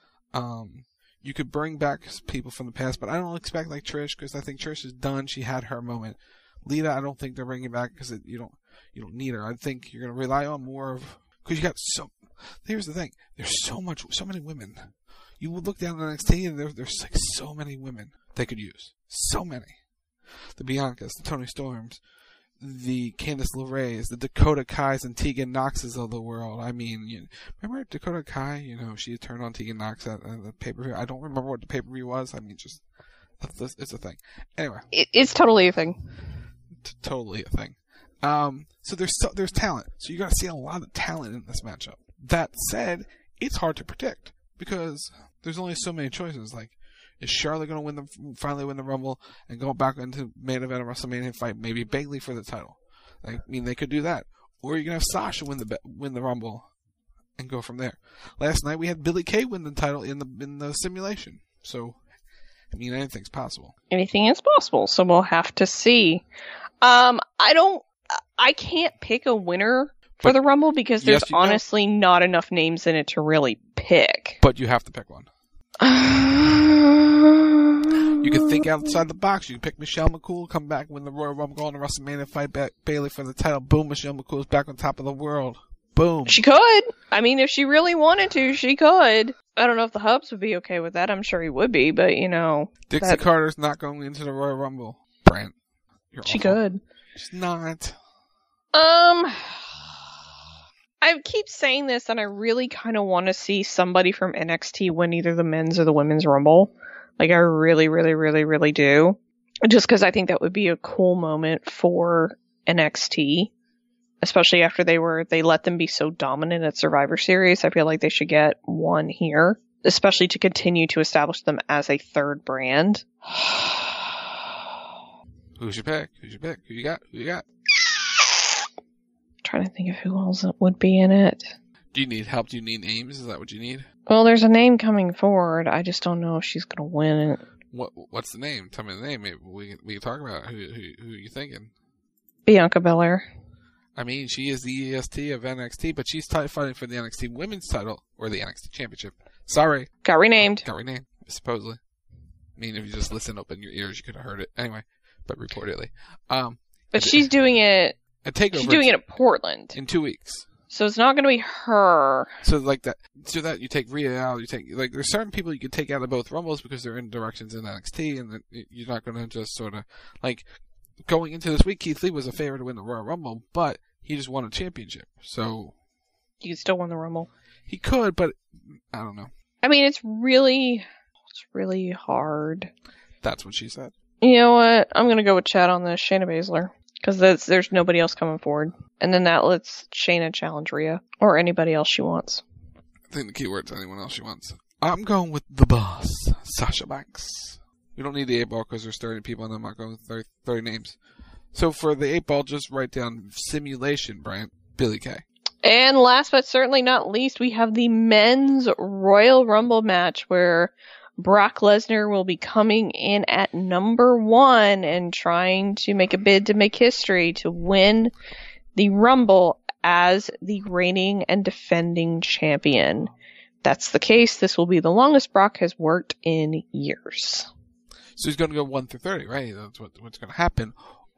Speaker 16: Um, you could bring back people from the past, but I don't expect like Trish, because I think Trish is done. She had her moment. Lita, I don't think they're bringing back because you don't you don't need her. I think you're going to rely on more of, because you got so. Here's the thing: there's so much, so many women. You would look down at N X T, and there, there's like so many women they could use. So many. The Biancas, the Toni Storms, the Candice LeRae's, the Dakota Kai's and Tegan Knox's of the world. I mean, you, remember Dakota Kai? You know, she turned on Tegan Knox at, at the pay-per-view. I don't remember what the pay-per-view was. I mean, just, that's, it's a thing. Anyway.
Speaker 15: It, it's totally a thing.
Speaker 16: T- totally a thing. Um, so there's so, there's talent. So you're going to see a lot of talent in this matchup. That said, it's hard to predict because there's only so many choices. Like, is Charlotte going to win the finally win the Rumble and go back into main event of WrestleMania and fight maybe Bayley for the title? Like, I mean, they could do that. Or you're going to have Sasha win the win the Rumble and go from there. Last night we had Billie Kay win the title in the in the simulation. So, I mean, anything's possible.
Speaker 15: Anything is possible. So we'll have to see. Um, I don't. I can't pick a winner for but, the Rumble because there's yes, honestly know. not enough names in it to really pick.
Speaker 16: But you have to pick one. You can think outside the box. You can pick Michelle McCool, come back, win the Royal Rumble, go on the WrestleMania, fight back Bayley for the title. Boom, Michelle McCool's back on top of the world. Boom.
Speaker 15: She could. I mean, if she really wanted to, she could. I don't know if the Hubs would be okay with that. I'm sure he would be, but, you know.
Speaker 16: Dixie
Speaker 15: that...
Speaker 16: Carter's not going into the Royal Rumble. Brent. You're
Speaker 15: she
Speaker 16: awful.
Speaker 15: could.
Speaker 16: She's not.
Speaker 15: Um, I keep saying this, and I really kind of want to see somebody from N X T win either the men's or the women's Rumble. Like, I really, really, really, really do. Just because I think that would be a cool moment for N X T. Especially after they were, they let them be so dominant at Survivor Series. I feel like they should get one here. Especially to continue to establish them as a third brand.
Speaker 16: Who's your pick? Who's your pick? Who you got? Who you got?
Speaker 15: Trying to think of who else would be in it.
Speaker 16: Do you need help? Do you need names? Is that what you need?
Speaker 15: Well, there's a name coming forward. I just don't know if she's going to win it.
Speaker 16: What What's the name? Tell me the name. Maybe we can, we can talk about it. Who, who, who are you thinking?
Speaker 15: Bianca Belair.
Speaker 16: I mean, she is the E S T of N X T, but she's t- fighting for the N X T Women's title, or the N X T Championship. Sorry.
Speaker 15: Got renamed.
Speaker 16: Got renamed, supposedly. I mean, if you just listen, open your ears, you could have heard it. Anyway, but reportedly. Um,
Speaker 15: but she's doing it...
Speaker 16: A takeover.
Speaker 15: She's doing it at Portland.
Speaker 16: In two weeks.
Speaker 15: So it's not going to be her.
Speaker 16: So like that, so that you take Rhea out, you take, like, there's certain people you can take out of both Rumbles because they're in directions in N X T, and you're not going to just sort of, like, going into this week, Keith Lee was a favorite to win the Royal Rumble, but he just won a championship, so.
Speaker 15: He could still win the Rumble.
Speaker 16: He could, but I don't know.
Speaker 15: I mean, it's really, it's really hard.
Speaker 16: That's what she said.
Speaker 15: You know what? I'm going to go with Chad on this, Shayna Baszler. Because there's nobody else coming forward. And then that lets Shayna challenge Rhea. Or anybody else she wants.
Speaker 16: I think the key word's anyone else she wants. I'm going with the boss, Sasha Banks. We don't need the eight ball because there's thirty people and I'm not going with thirty, thirty names. So for the eight ball, just write down simulation, Brant. Billy Kay.
Speaker 15: And last but certainly not least, we have the men's Royal Rumble match where Brock Lesnar will be coming in at number one and trying to make a bid to make history to win the Rumble as the reigning and defending champion. If that's the case, this will be the longest Brock has worked in years.
Speaker 16: So he's going to go one through thirty, right? That's what, what's going to happen.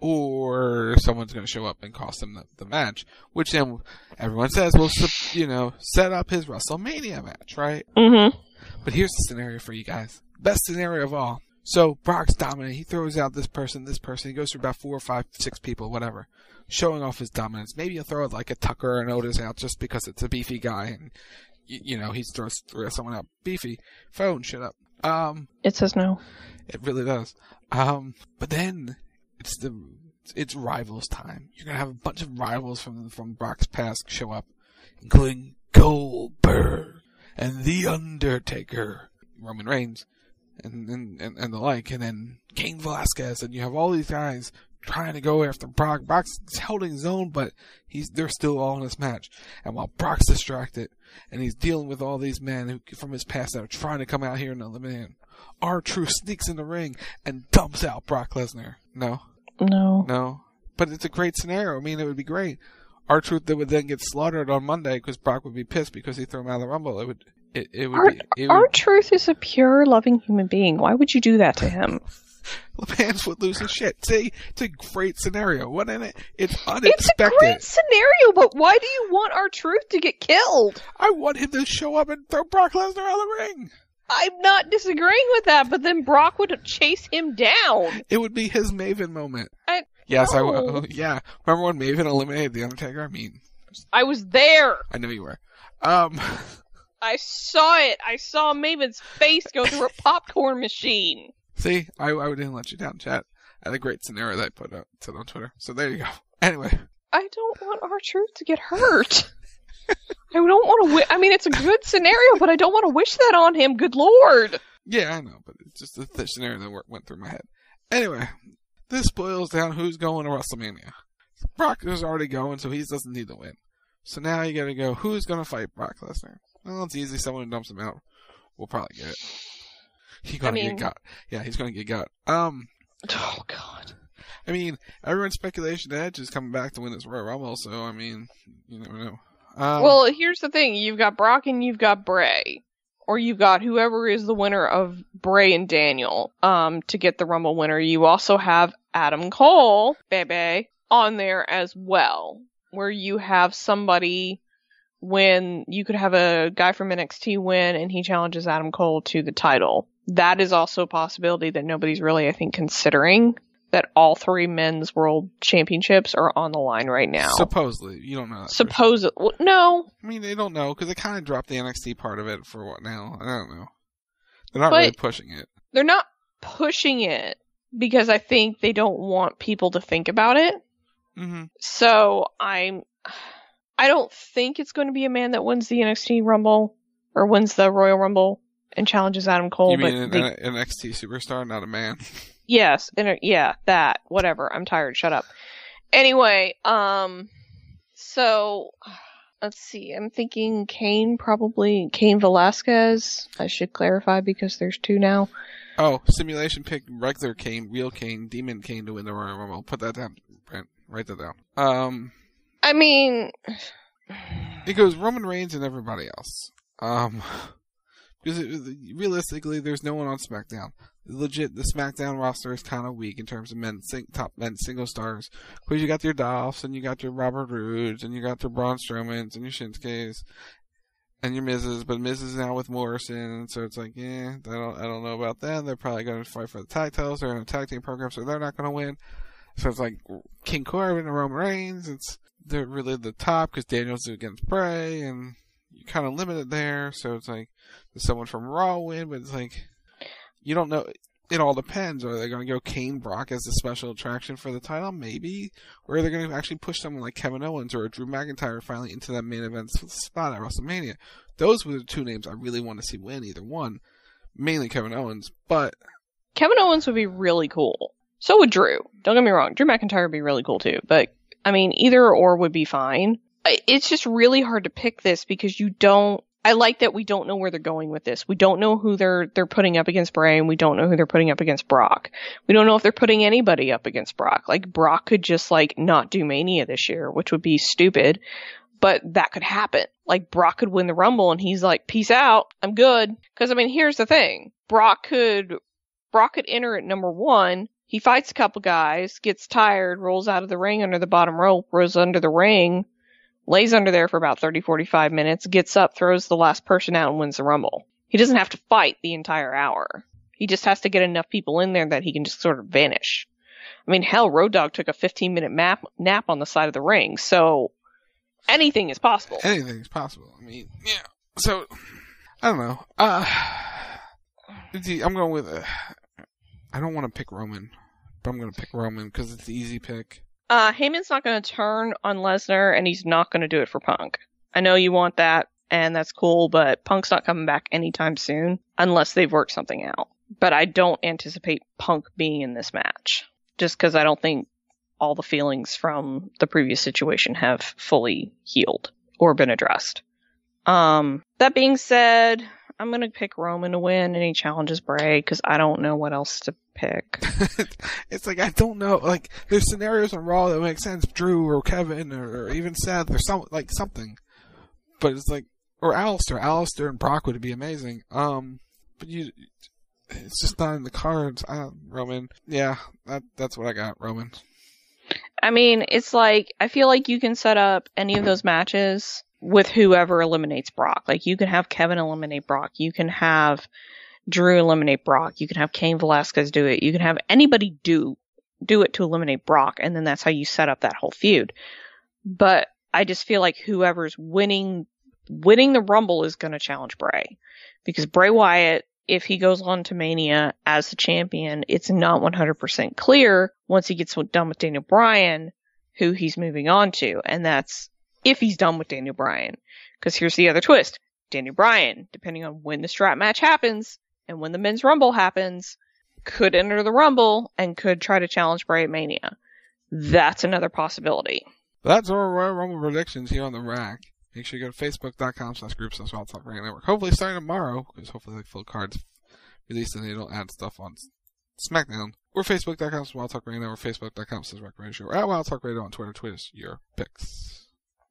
Speaker 16: Or someone's going to show up and cost him the, the match, which then everyone says will, you know, set up his WrestleMania match, right?
Speaker 15: Mm-hmm.
Speaker 16: But here's the scenario for you guys. Best scenario of all. So Brock's dominant. He throws out this person, this person. He goes through about four or five, six people, whatever, showing off his dominance. Maybe he'll throw like a Tucker or an Otis out just because it's a beefy guy, and you, you know he throws, throws someone out beefy. Phone, shut up. Um,
Speaker 15: it says no.
Speaker 16: It really does. Um, but then it's the it's rivals time. You're gonna have a bunch of rivals from from Brock's past show up, including Goldberg and The Undertaker, Roman Reigns, and, and, and, and the like, and then Cain Velasquez, and you have all these guys trying to go after Brock. Brock's holding his own, but he's they're still all in this match. And while Brock's distracted, and he's dealing with all these men who, from his past that are trying to come out here and eliminate him, R-Truth sneaks in the ring and dumps out Brock Lesnar. No?
Speaker 15: No.
Speaker 16: No? But it's a great scenario. I mean, it would be great. R-Truth would then get slaughtered on Monday because Brock would be pissed because he threw him out of the Rumble. It would, it, it would
Speaker 15: R-
Speaker 16: be. It
Speaker 15: R-Truth is a pure, loving human being. Why would you do that to him?
Speaker 16: LePans would lose his shit. See, it's a great scenario. What in it? It's unexpected.
Speaker 15: It's a great scenario, but why do you want R-Truth to get killed?
Speaker 16: I want him to show up and throw Brock Lesnar out of the ring.
Speaker 15: I'm not disagreeing with that, but then Brock would chase him down.
Speaker 16: It would be his Maven moment.
Speaker 15: I,
Speaker 16: yes,
Speaker 15: no.
Speaker 16: I will. Yeah. Remember when Maven eliminated The Undertaker? I mean,
Speaker 15: I was there.
Speaker 16: I know you were. Um,
Speaker 15: I saw it. I saw Maven's face go through a popcorn machine.
Speaker 16: See, I, I didn't let you down, chat. I had a great scenario that I put up said on Twitter. So there you go. Anyway.
Speaker 15: I don't want R-Truth to get hurt. I don't want to wi- I mean, it's a good scenario, but I don't want to wish that on him. Good Lord.
Speaker 16: Yeah, I know, but it's just the, the scenario that went through my head. Anyway, this boils down who's going to WrestleMania. Brock is already going, so he doesn't need to win. So now you gotta go, who's gonna fight Brock Lesnar? Well, it's easy. Someone who dumps him out. We'll probably get it. He's gonna I mean, get got. Yeah, he's gonna get got. Um.
Speaker 15: Oh God.
Speaker 16: I mean, everyone's speculation that Edge is coming back to win this Royal Rumble. So I mean, you never know. Um,
Speaker 15: well, here's the thing: you've got Brock and you've got Bray. or you've got whoever is the winner of Bray and Daniel um, to get the Rumble winner. You also have Adam Cole, baby, on there as well, where you have somebody win. You could have a guy from N X T win, and he challenges Adam Cole to the title. That is also a possibility that nobody's really, I think, considering. That all three men's world championships are on the line right now.
Speaker 16: Supposedly. You don't know that.
Speaker 15: Supposedly. Well, no.
Speaker 16: I mean, they don't know, because they kind of dropped the N X T part of it for what now? I don't know. They're not
Speaker 15: but
Speaker 16: really pushing it.
Speaker 15: They're not pushing it, because I think they don't want people to think about it.
Speaker 16: Mm-hmm.
Speaker 15: So, I'm... I don't think it's going to be a man that wins the N X T Rumble, or wins the Royal Rumble, and challenges Adam Cole.
Speaker 16: You mean
Speaker 15: but
Speaker 16: an,
Speaker 15: they...
Speaker 16: an N X T superstar, not a man?
Speaker 15: Yes, and yeah, that, whatever. I'm tired. Shut up. Anyway, um, so let's see. I'm thinking Kane probably Kane Velasquez. I should clarify because there's two now.
Speaker 16: Oh, simulation pick regular Kane, real Kane, Demon Kane to win the Royal Rumble. Put that down, Brent. Write that down. Um,
Speaker 15: I mean,
Speaker 16: it goes Roman Reigns and everybody else. Um, because it, realistically, there's no one on SmackDown. Legit, the SmackDown roster is kind of weak in terms of men, sing, top men single stars. Because you got your Dolphs, and you got your Robert Roods, and you got your Braun Strowmans, and your Shinsuke's, and your Miz's. But Miz is now with Morrison, and so it's like, yeah, I don't, I don't know about them. They're probably going to fight for the tag titles. They're in a tag team program, so they're not going to win. So it's like King Corbin and Roman Reigns. It's they're really the top because Daniel's against Bray, and you're kind of limited there. So it's like, does someone from Raw win? But it's like, you don't know. It all depends. Are they going to go Kane Brock as the special attraction for the title? Maybe. Or are they going to actually push someone like Kevin Owens or Drew McIntyre finally into that main event spot at WrestleMania? Those were the two names I really want to see win, either one. Mainly Kevin Owens, but...
Speaker 15: Kevin Owens would be really cool. So would Drew. Don't get me wrong. Drew McIntyre would be really cool too. But, I mean, either or would be fine. It's just really hard to pick this because you don't... I like that we don't know where they're going with this. We don't know who they're they're putting up against Bray, and we don't know who they're putting up against Brock. We don't know if they're putting anybody up against Brock. Like, Brock could just, like, not do Mania this year, which would be stupid, but that could happen. Like, Brock could win the Rumble, and he's like, peace out, I'm good. Because, I mean, here's the thing. Brock could, Brock could enter at number one, he fights a couple guys, gets tired, rolls out of the ring under the bottom rope, rolls under the ring, lays under there for about thirty, forty-five minutes, gets up, throws the last person out, and wins the Rumble. He doesn't have to fight the entire hour. He just has to get enough people in there that he can just sort of vanish. I mean, hell, Road Dogg took a fifteen-minute map, nap on the side of the ring, so anything is possible.
Speaker 16: Anything is possible. I mean, yeah. So, I don't know. Uh, I'm going with... Uh, I don't want to pick Roman, but I'm going to pick Roman because it's the easy pick.
Speaker 15: Uh, Heyman's not going to turn on Lesnar, and he's not going to do it for Punk. I know you want that, and that's cool, but Punk's not coming back anytime soon, unless they've worked something out. But I don't anticipate Punk being in this match, just because I don't think all the feelings from the previous situation have fully healed or been addressed. Um, that being said, I'm going to pick Roman to win, and he challenges Bray, because I don't know what else to pick.
Speaker 16: It's like, I don't know, like, there's scenarios on Raw that make sense, Drew or Kevin or, or even Seth or some, like, something. But it's like, or Alistair, Alistair and Brock would be amazing. Um, but you, it's just not in the cards. I don't, Roman, yeah, that that's what I got, Roman.
Speaker 15: I mean, it's like, I feel like you can set up any of those matches with whoever eliminates Brock. Like, you can have Kevin eliminate Brock. You can have Drew eliminate Brock. You can have Cain Velasquez do it. You can have anybody do do it to eliminate Brock, and then that's how you set up that whole feud. But I just feel like whoever's winning winning the Rumble is going to challenge Bray. Because Bray Wyatt, if he goes on to Mania as the champion, it's not one hundred percent clear once he gets done with Daniel Bryan who he's moving on to. And that's if he's done with Daniel Bryan. Because here's the other twist. Daniel Bryan, depending on when the strap match happens, and when the men's Rumble happens, could enter the Rumble and could try to challenge Bray at Mania. That's another possibility.
Speaker 16: That's our Royal Rumble predictions here on the Rack. Make sure you go to facebook.com slash groups slash Wild Talk Radio Network. Hopefully starting tomorrow, because hopefully the full cards released and they don't add stuff on SmackDown. Or facebook.com slash Wild Talk Radio Network, facebook.com slash Rack Radio Show, or at Wild Talk Radio on Twitter. Twitter's your picks.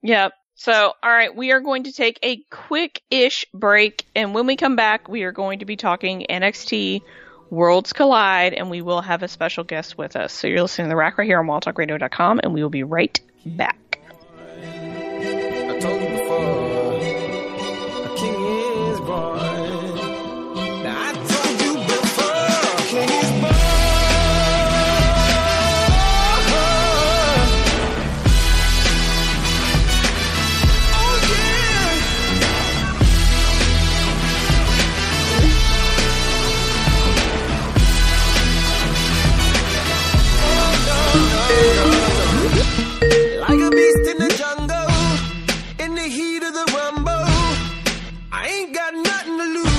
Speaker 15: Yep. So, all right, we are going to take a quick-ish break, and when we come back, we are going to be talking N X T Worlds Collide, and we will have a special guest with us. So you're listening to The Rack right here on wild talk radio dot com, and we will be right back.
Speaker 17: I told you before, a king is born. Now I told you before, a king is born. Like a beast in the jungle, in the heat of the rumble, I ain't got nothing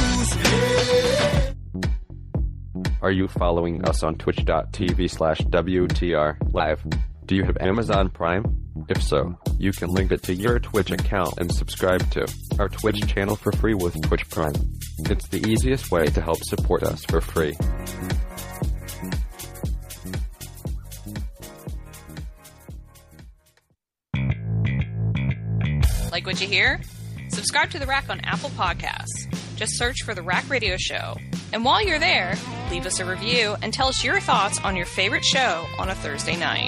Speaker 17: to lose.
Speaker 18: Are you following us on twitch.tv slash WTR live? Do you have Amazon Prime? If so, you can link it to your Twitch account and subscribe to our Twitch channel for free with Twitch Prime. It's the easiest way to help support us for free.
Speaker 19: Like what you hear? Subscribe to The Rack on Apple Podcasts. Just search for The Rack Radio Show. And while you're there, leave us a review and tell us your thoughts on your favorite show on a Thursday night.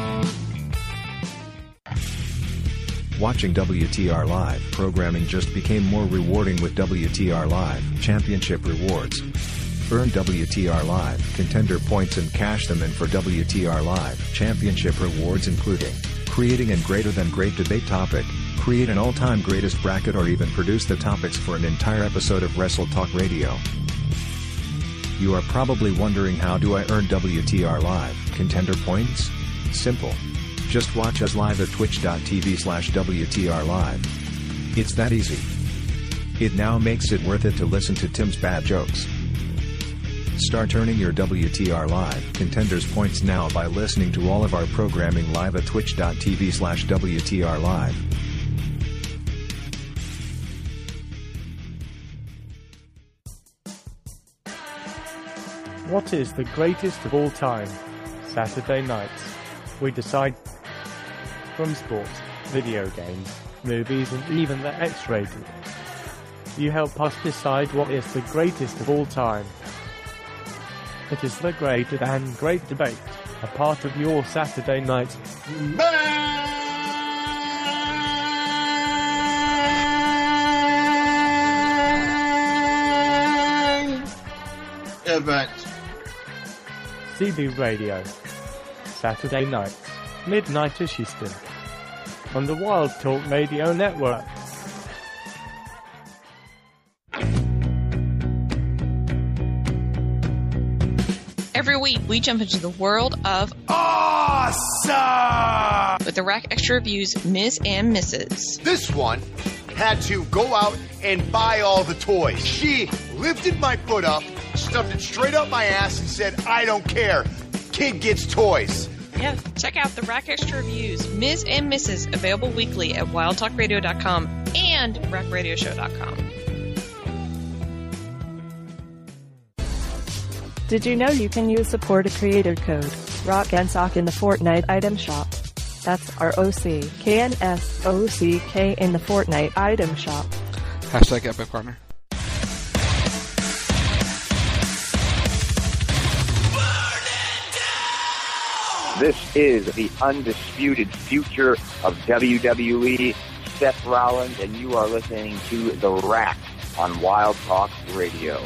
Speaker 20: Watching W T R Live programming just became more rewarding with W T R Live Championship Rewards. Earn W T R Live contender points and cash them in for W T R Live Championship Rewards, including creating a greater than great debate topic, create an all-time greatest bracket, or even produce the topics for an entire episode of Wrestle Talk Radio. You are probably wondering, how do I earn W T R Live contender points? Simple. Just watch us live at twitch.tv slash WTR Live. It's that easy. It now makes it worth it to listen to Tim's bad jokes. Start earning your W T R Live contenders points now by listening to all of our programming live at twitch.tv slash WTR Live.
Speaker 21: What is the greatest of all time? Saturday nights. We decide from sports, video games, movies, and even the X-rated. You help us decide what is the greatest of all time. It is the Great and Great Debate, a part of your Saturday night
Speaker 22: event.
Speaker 21: C B Radio. Saturday nights, midnight-ish Eastern, on the Wild Talk Radio Network.
Speaker 19: Every week, we jump into the world of
Speaker 22: awesome
Speaker 19: with the Rack Extra Reviews, Miz and Missus
Speaker 22: This one had to go out and buy all the toys. She lifted my foot up, stuffed it straight up my ass, and said, I don't care. Kid gets toys.
Speaker 19: Yeah, check out the Rack Extra Reviews, Miz and Missus available weekly at wild talk radio dot com and rack radio show dot com.
Speaker 23: Did you know you can use support a creator code, Rock and Sock, in the Fortnite item shop? That's R O C K N S O C K in the Fortnite item shop.
Speaker 16: Hashtag Epic Partner.
Speaker 4: This is the undisputed future of W W E, Seth Rollins, and you are listening to The Rack on Wild Talk Radio.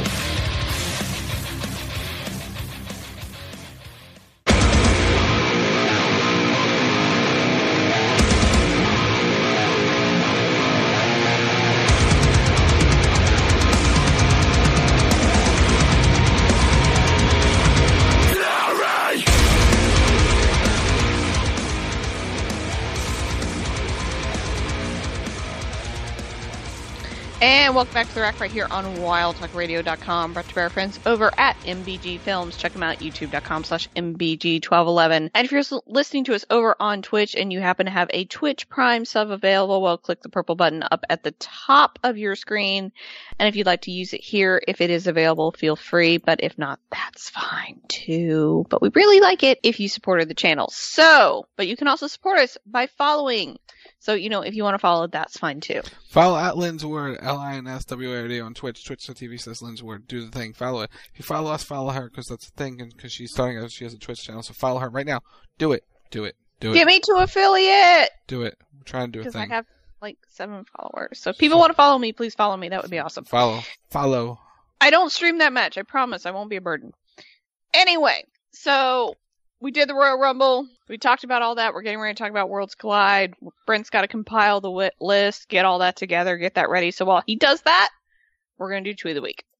Speaker 15: And welcome back to The Rack right here on wild talk radio dot com, brought to you by our friends over at M B G Films. Check them out, youtube.com slash MBG1211. And if you're listening to us over on Twitch and you happen to have a Twitch Prime sub available, well, click the purple button up at the top of your screen. And if you'd like to use it here, if it is available, feel free. But if not, that's fine too. But we really like it if you supported the channel. So, but you can also support us by following So, you know, if you want to follow, that's fine too.
Speaker 16: Follow at Lynn's Word, L I N S W A R D on Twitch, twitch.tv slash Lynn's Word. Do the thing. Follow it. If you follow us, follow her, because that's the thing, and because she's starting out, she has a Twitch channel, so follow her right now. Do it. Do it. Do it.
Speaker 15: Get me to affiliate!
Speaker 16: Do it. We're trying to do a
Speaker 15: Because I
Speaker 16: thing.
Speaker 15: have like seven followers. So if people want to follow me, please follow me. That would be awesome.
Speaker 16: Follow. Follow.
Speaker 15: I don't stream that much. I promise. I won't be a burden. Anyway, so we did the Royal Rumble. We talked about all that. We're getting ready to talk about Worlds Collide. Brent's got to compile the wi- list, get all that together, get that ready. So while he does that, we're going to do Tweet of the Week.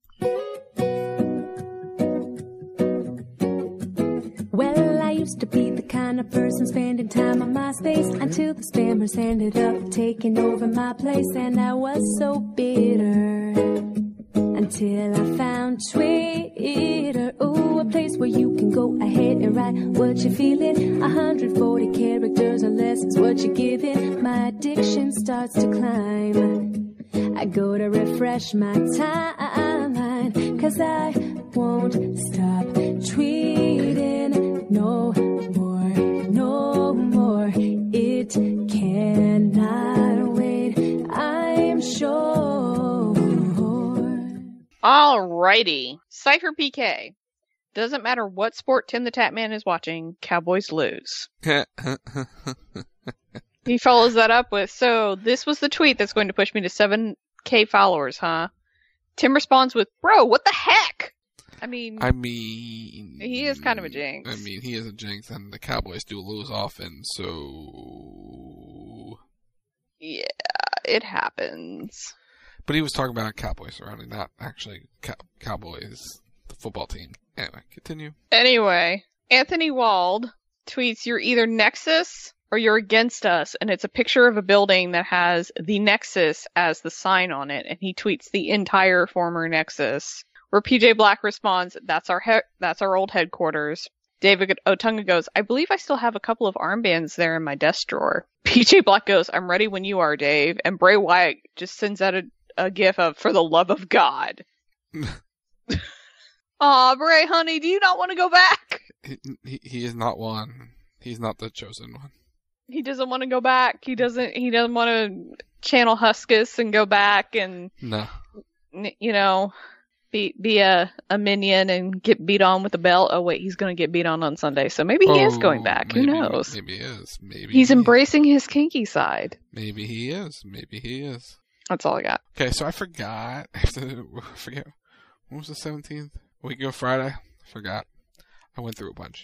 Speaker 5: Well, I used to be the kind of person spending time on MySpace until the spammers ended up taking over my place, and I was so bitter until I found Twitter. Ooh, a place where you can go ahead and write what you're feeling. one hundred forty characters or less is what you're giving. My addiction starts to climb. I go to refresh my timeline, cause I won't stop tweeting no more, no more. It cannot wait, I'm sure.
Speaker 15: Alrighty. Cypher P K. Doesn't matter what sport Tim the Tatman is watching, Cowboys lose. He follows that up with, so this was the tweet that's going to push me to seven K followers, huh? Tim responds with, bro, what the heck? I mean,
Speaker 16: I mean,
Speaker 15: he is kind of a jinx.
Speaker 16: I mean, he is a jinx, and the Cowboys do lose often, so
Speaker 15: yeah, it happens.
Speaker 16: But he was talking about Cowboys surrounding, not actually cow- Cowboys, the football team. Anyway, continue.
Speaker 15: Anyway, Anthony Wald tweets, you're either Nexus or you're against us, and it's a picture of a building that has the Nexus as the sign on it, and he tweets the entire former Nexus, where P J Black responds, that's our he- that's our old headquarters. David Otunga goes, I believe I still have a couple of armbands there in my desk drawer. P J Black goes, I'm ready when you are, Dave, and Bray Wyatt just sends out a, a gif of, for the love of God. Aw, Bray, honey, do you not want to go back?
Speaker 16: He, he, he is not one. He's not the chosen one.
Speaker 15: He doesn't want to go back. He doesn't. He doesn't want to channel Huskus and go back and,
Speaker 16: no,
Speaker 15: you know, be be a, a minion and get beat on with a belt. Oh wait, he's going to get beat on on Sunday, so maybe he
Speaker 16: oh,
Speaker 15: is going back.
Speaker 16: Maybe,
Speaker 15: Who knows?
Speaker 16: Maybe he is. Maybe
Speaker 15: he's
Speaker 16: he
Speaker 15: embracing is. his kinky side.
Speaker 16: Maybe he is. Maybe he is.
Speaker 15: That's all I got.
Speaker 16: Okay, so I forgot. I have to I forget. When was the seventeenth? A week ago Friday. I forgot. I went through a bunch.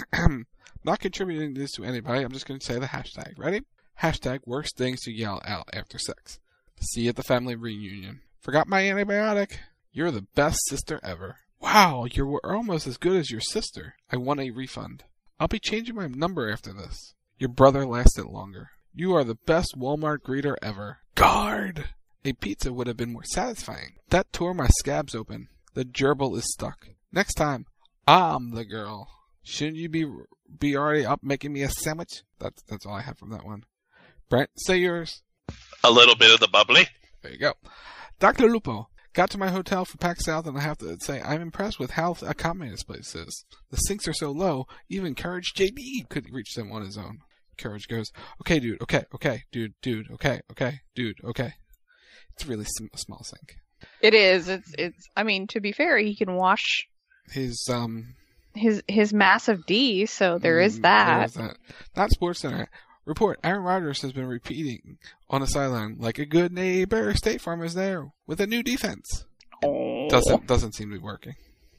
Speaker 16: Not contributing this to anybody, I'm just going to say the hashtag. Ready? Hashtag worst things to yell out after sex. See you at the family reunion. Forgot my antibiotic? You're the best sister ever. Wow, you're almost as good as your sister. I want a refund. I'll be changing my number after this. Your brother lasted longer. You are the best Walmart greeter ever. Guard! A pizza would have been more satisfying. That tore my scabs open. The gerbil is stuck. Next time, I'm the girl. Shouldn't you be be already up making me a sandwich? That's that's all I have from that one. Brent, say yours.
Speaker 6: A little bit of the bubbly.
Speaker 16: There you go. Doctor Lupo. Got to my hotel for PAX South, and I have to say I'm impressed with how accommodating this place is. The sinks are so low, even Courage J B could reach them on his own. Courage goes, okay, dude, okay, okay, dude, dude, okay, okay, dude, okay. It's a really sm- small sink.
Speaker 15: It is. It's. It's. I mean, to be fair, he can wash
Speaker 16: his um
Speaker 15: his his massive D. So there is that.
Speaker 16: There is that. Not Sports Center. Report: Aaron Rodgers has been repeating on the sideline like a good neighbor. State Farm is there with a new defense.
Speaker 15: Oh.
Speaker 16: Doesn't doesn't seem to be working.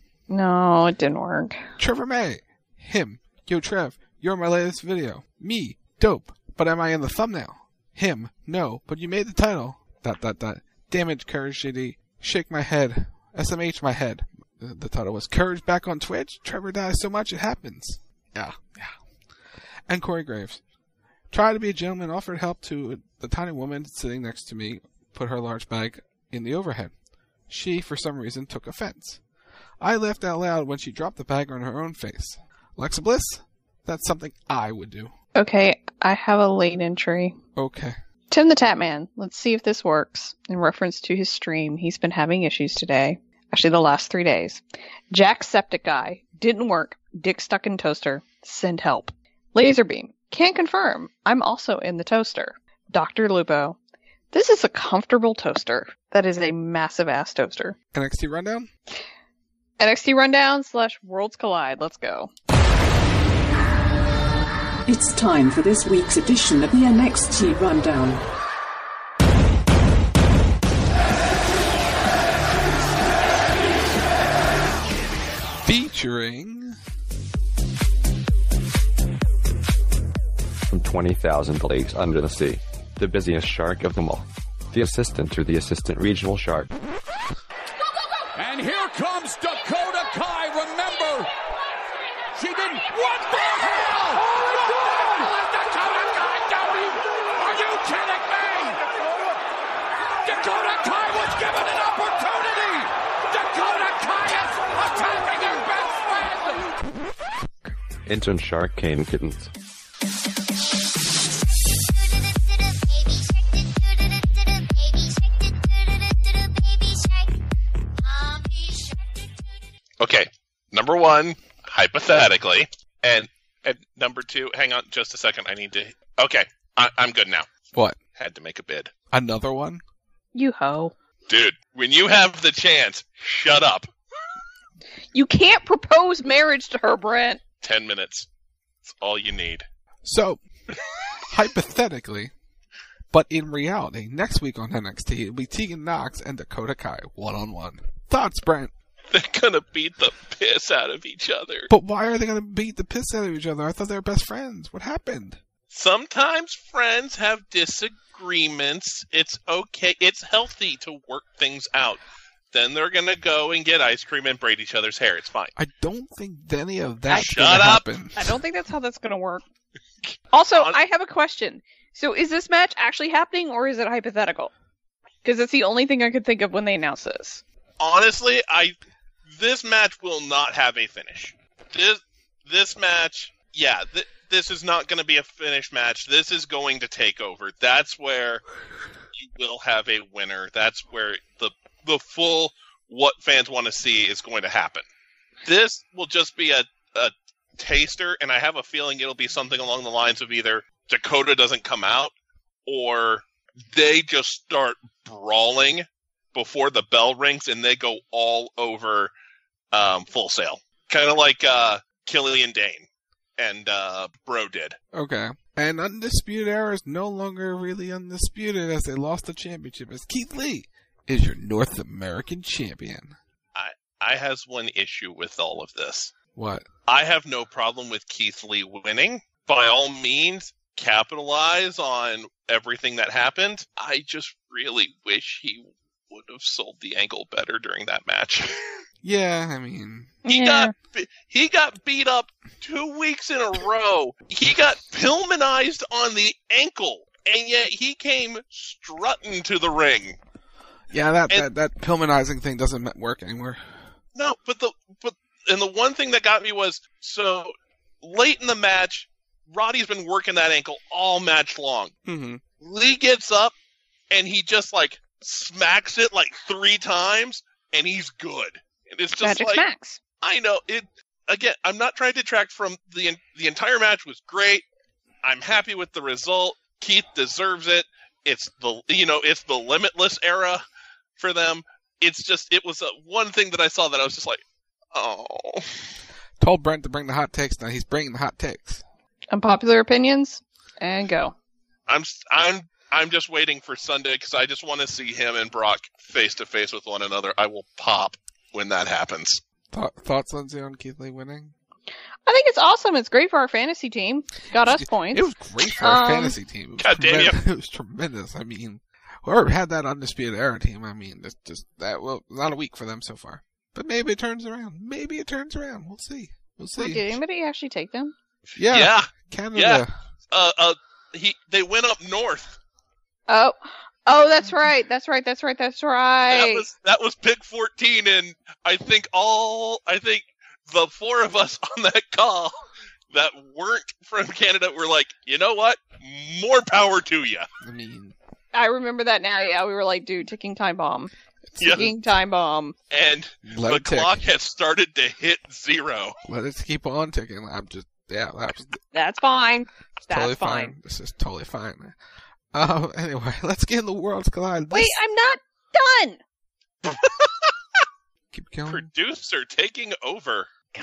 Speaker 15: No, it didn't work.
Speaker 16: Trevor May, him, yo Trev, you're my latest video. Me, dope, but am I in the thumbnail? Him, no, but you made the title. Dot dot dot. Damage, Courage J D. Shake my head. S M H my head. The, the title was Courage back on Twitch. Trevor dies so much it happens. Yeah, yeah. And Corey Graves. Try to be a gentleman, offered help to the tiny woman sitting next to me, put her large bag in the overhead. She, for some reason, took offense. I laughed out loud when she dropped the bag on her own face. Alexa Bliss? That's something I would do.
Speaker 15: Okay, I have a late entry.
Speaker 16: Okay.
Speaker 15: Tim the Tatman, let's see if this works. In reference to his stream, he's been having issues today. Actually, the last three days. Jack Septic Guy, didn't work. Dick stuck in toaster. Send help. Laserbeam, can't confirm. I'm also in the toaster. Doctor Lupo. This is a comfortable toaster. That is a massive ass toaster.
Speaker 16: N X T Rundown?
Speaker 15: N X T Rundown slash Worlds Collide. Let's go.
Speaker 7: It's time for this week's edition of the N X T Rundown.
Speaker 16: Featuring...
Speaker 18: From twenty thousand lakes under the sea, the busiest shark of them all, the assistant to the assistant regional shark.
Speaker 10: And here comes Dakota Kai. Remember, she didn't. What the hell? Oh my God! What is Dakota Kai doing? Are you kidding me? Dakota Kai was given an opportunity. Dakota Kai is attacking her best friend.
Speaker 18: Intern Shark Kane Kittens.
Speaker 6: Okay, number one, hypothetically, and and number two, hang on just a second, I need to... Okay, I, I'm good now.
Speaker 16: What?
Speaker 6: Had to make a bid.
Speaker 16: Another one?
Speaker 15: You hoe.
Speaker 6: Dude, when you have the chance, shut up.
Speaker 15: You can't propose marriage to her, Brent.
Speaker 6: Ten minutes. That's all you need.
Speaker 16: So, hypothetically, but in reality, next week on N X T, it'll be Tegan Nox and Dakota Kai one-on-one. Thoughts, Brent?
Speaker 6: They're gonna beat the piss out of each other.
Speaker 16: But why are they gonna beat the piss out of each other? I thought they were best friends. What happened?
Speaker 6: Sometimes friends have disagreements. It's okay. It's healthy to work things out. Then they're gonna go and get ice cream and braid each other's hair. It's fine.
Speaker 16: I don't think any of that's
Speaker 6: Shut
Speaker 16: gonna
Speaker 6: up.
Speaker 16: happen.
Speaker 15: I don't think that's how that's gonna work. Also, I have a question. So is this match actually happening or is it hypothetical? Because it's the only thing I could think of when they announced this.
Speaker 6: Honestly, I this match will not have a finish. This this match, yeah, th- this is not going to be a finish match. This is going to take over. That's where you will have a winner. That's where the the full what fans want to see is going to happen. This will just be a, a taster, and I have a feeling it'll be something along the lines of either Dakota doesn't come out or they just start brawling before the bell rings and they go all over um, Full Sail. Kind of like uh, Killian Dane and uh, Bro did.
Speaker 16: Okay. And Undisputed Era is no longer really undisputed as they lost the championship as Keith Lee is your North American champion.
Speaker 6: I, I has one issue with all of this.
Speaker 16: What?
Speaker 6: I have no problem with Keith Lee winning. By all means, capitalize on everything that happened. I just really wish he would have sold the ankle better during that match.
Speaker 16: Yeah, I mean...
Speaker 6: He
Speaker 16: yeah.
Speaker 6: got he got beat up two weeks in a row. He got Pillmanized on the ankle, and yet he came strutting to the ring.
Speaker 16: Yeah, that,
Speaker 6: and,
Speaker 16: that, that Pillmanizing thing doesn't work anymore.
Speaker 6: No, but the but and the one thing that got me was, so late in the match, Roddy's been working that ankle all match long.
Speaker 16: Mm-hmm.
Speaker 6: Lee gets up, and he just, like, smacks it, like, three times, and he's good. And it's just
Speaker 15: Magic
Speaker 6: like,
Speaker 15: smacks.
Speaker 6: I know, it, again, I'm not trying to detract from the, the entire match was great. I'm happy with the result. Keith deserves it. It's the, you know, it's the Limitless era for them. It's just, it was a, one thing that I saw that I was just like, oh.
Speaker 16: Told Brent to bring the hot takes, now he's bringing the hot takes.
Speaker 15: Unpopular opinions, and go.
Speaker 6: I'm I'm I'm just waiting for Sunday because I just want to see him and Brock face to face with one another. I will pop when that happens.
Speaker 16: Th- thoughts, Lindsay, on Keith Lee winning?
Speaker 15: I think it's awesome. It's great for our fantasy team. Got us points.
Speaker 16: It was great for our
Speaker 15: um,
Speaker 16: fantasy team. It was
Speaker 6: God damn you.
Speaker 16: It was tremendous. I mean, whoever had that Undisputed Era team, I mean, it's just that well, not a week for them so far. But maybe it turns around. Maybe it turns around. We'll see. We'll see.
Speaker 15: Wait, did anybody actually take them?
Speaker 16: Yeah.
Speaker 6: Yeah.
Speaker 16: Canada.
Speaker 6: Yeah. Uh, uh, he, they went up north.
Speaker 15: Oh, oh, that's right. That's right. That's right. That's right.
Speaker 6: That was, that was pick fourteen, and I think all, I think the four of us on that call that weren't from Canada were like, you know what? More power to you.
Speaker 16: I mean,
Speaker 15: I remember that now. Yeah, we were like, dude, ticking time bomb.
Speaker 6: Yeah.
Speaker 15: Ticking time bomb.
Speaker 6: And
Speaker 16: Let
Speaker 6: the
Speaker 16: it tick.
Speaker 6: clock has started to hit zero.
Speaker 16: Let it keep on ticking. I'm just, yeah, that was
Speaker 15: That's fine. That's
Speaker 16: totally
Speaker 15: fine.
Speaker 16: fine. This is totally fine. Uh, anyway, let's get in the Worlds Collide.
Speaker 15: Wait,
Speaker 16: This-
Speaker 15: I'm not done.
Speaker 16: Keep going.
Speaker 6: Producer taking over.
Speaker 15: God.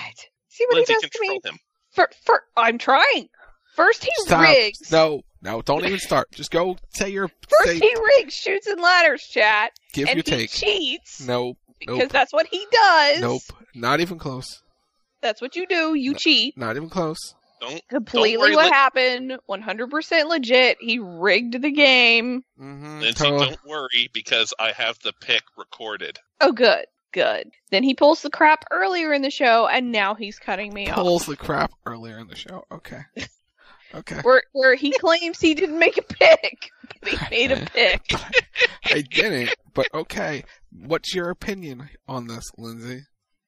Speaker 15: See what
Speaker 6: Lindsay,
Speaker 15: he does to
Speaker 6: control
Speaker 15: me?
Speaker 6: him.
Speaker 15: For, for, I'm trying. First he
Speaker 16: Stop.
Speaker 15: rigs.
Speaker 16: No, no, don't even start. Just go say your.
Speaker 15: First
Speaker 16: say,
Speaker 15: he rigs, shoots and ladders, chat.
Speaker 16: Give
Speaker 15: and
Speaker 16: your
Speaker 15: he
Speaker 16: take.
Speaker 15: cheats.
Speaker 16: Nope.
Speaker 15: Because
Speaker 16: Nope.
Speaker 15: that's what he does.
Speaker 16: Nope. Not even close.
Speaker 15: That's what you do. You cheat.
Speaker 16: Not even close.
Speaker 6: Don't
Speaker 15: Completely
Speaker 6: don't worry,
Speaker 15: what
Speaker 6: Lin-
Speaker 15: happened. one hundred percent legit. He rigged the game.
Speaker 16: Mm-hmm.
Speaker 6: Lindsay,
Speaker 16: Totally.
Speaker 6: don't worry because I have the pick recorded.
Speaker 15: Oh, good. Good. Then he pulls the crap earlier in the show, and now he's cutting me off.
Speaker 16: Pulls the crap earlier in the show. Okay. Okay.
Speaker 15: Where, where he claims he didn't make a pick, but he made a pick.
Speaker 16: I didn't, but okay. What's your opinion on this, Lindsay?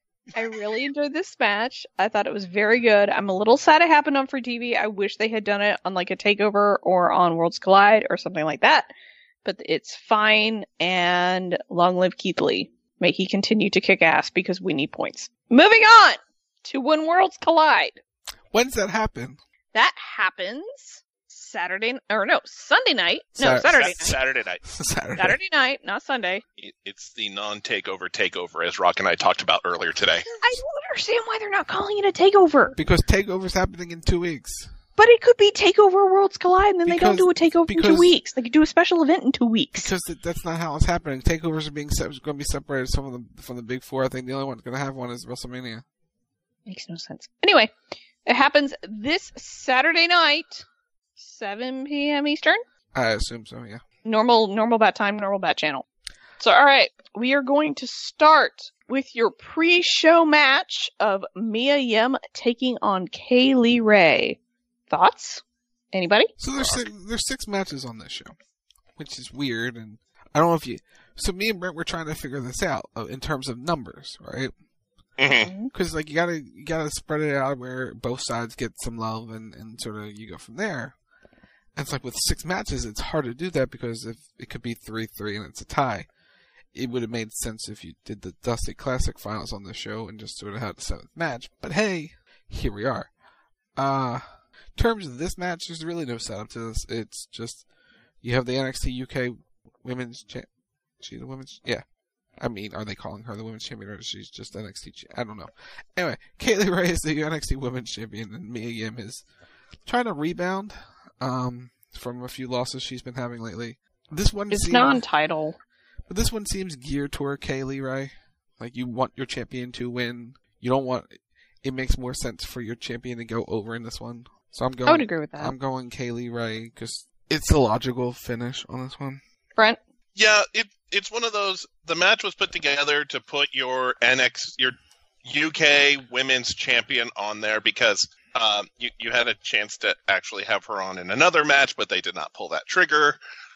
Speaker 15: I really enjoyed this match. I thought it was very good. I'm a little sad it happened on Free T V. I wish they had done it on like a takeover or on Worlds Collide or something like that. But it's fine, and long live Keith Lee. May he continue to kick ass because we need points. Moving on to when Worlds Collide.
Speaker 16: When's that happen?
Speaker 15: That happens Saturday, or no, Sunday night. No,
Speaker 16: Sa-
Speaker 15: Saturday night.
Speaker 6: Saturday night.
Speaker 16: Saturday.
Speaker 15: Saturday night, not Sunday.
Speaker 6: It's the non-takeover takeover, as Rock and I talked about earlier today.
Speaker 15: I don't understand why they're not calling it a takeover.
Speaker 16: Because Takeover's happening in two weeks.
Speaker 15: But it could be Takeover Worlds Collide, and then
Speaker 16: Because-
Speaker 15: they don't do a Takeover in
Speaker 16: because-
Speaker 15: two weeks. They could do a special event in two weeks.
Speaker 16: Because th- that's not how it's happening. Takeovers are being se- going to be separated from the, from the big four. I think the only one going to have one is WrestleMania.
Speaker 15: Makes no sense. Anyway, it happens this Saturday night, seven p.m. Eastern.
Speaker 16: I assume so, yeah.
Speaker 15: Normal, normal bat time, normal bat channel. So, all right, we are going to start with your pre-show match of Mia Yim taking on Kaylee Ray. Thoughts? Anybody?
Speaker 16: So there's six, there's six matches on this show, which is weird, and I don't know if you. So me and Brent were trying to figure this out uh, in terms of numbers, right? Because like you gotta you gotta spread it out where both sides get some love, and, and sort of you go from there. And it's like with six matches, it's hard to do that because if it could be three three and it's a tie, it would have made sense if you did the Dusty Classic finals on the show and just sort of had the seventh match. But hey, here we are. Uh. In terms of this match, there's really no setup to this. It's just you have the N X T U K Women's Champ. She's the women's. Yeah, I mean, are they calling her the Women's Champion or is she just N X T? Cha- I don't know. Anyway, Kaylee Ray is the N X T Women's Champion, and Mia Yim is trying to rebound um, from a few losses she's been having lately. This one
Speaker 15: It's
Speaker 16: seems,
Speaker 15: non-title.
Speaker 16: but this one seems geared toward Kaylee Ray. Like you want your champion to win. You don't want. It makes more sense for your champion to go over in this one. So I'm going.
Speaker 15: I would agree with that.
Speaker 16: I'm going Kaylee Ray because it's the logical finish on this one.
Speaker 15: Brent?
Speaker 6: Yeah, it it's one of those. The match was put together to put your N X your U K Women's Champion on there because um, you you had a chance to actually have her on in another match, but they did not pull that trigger.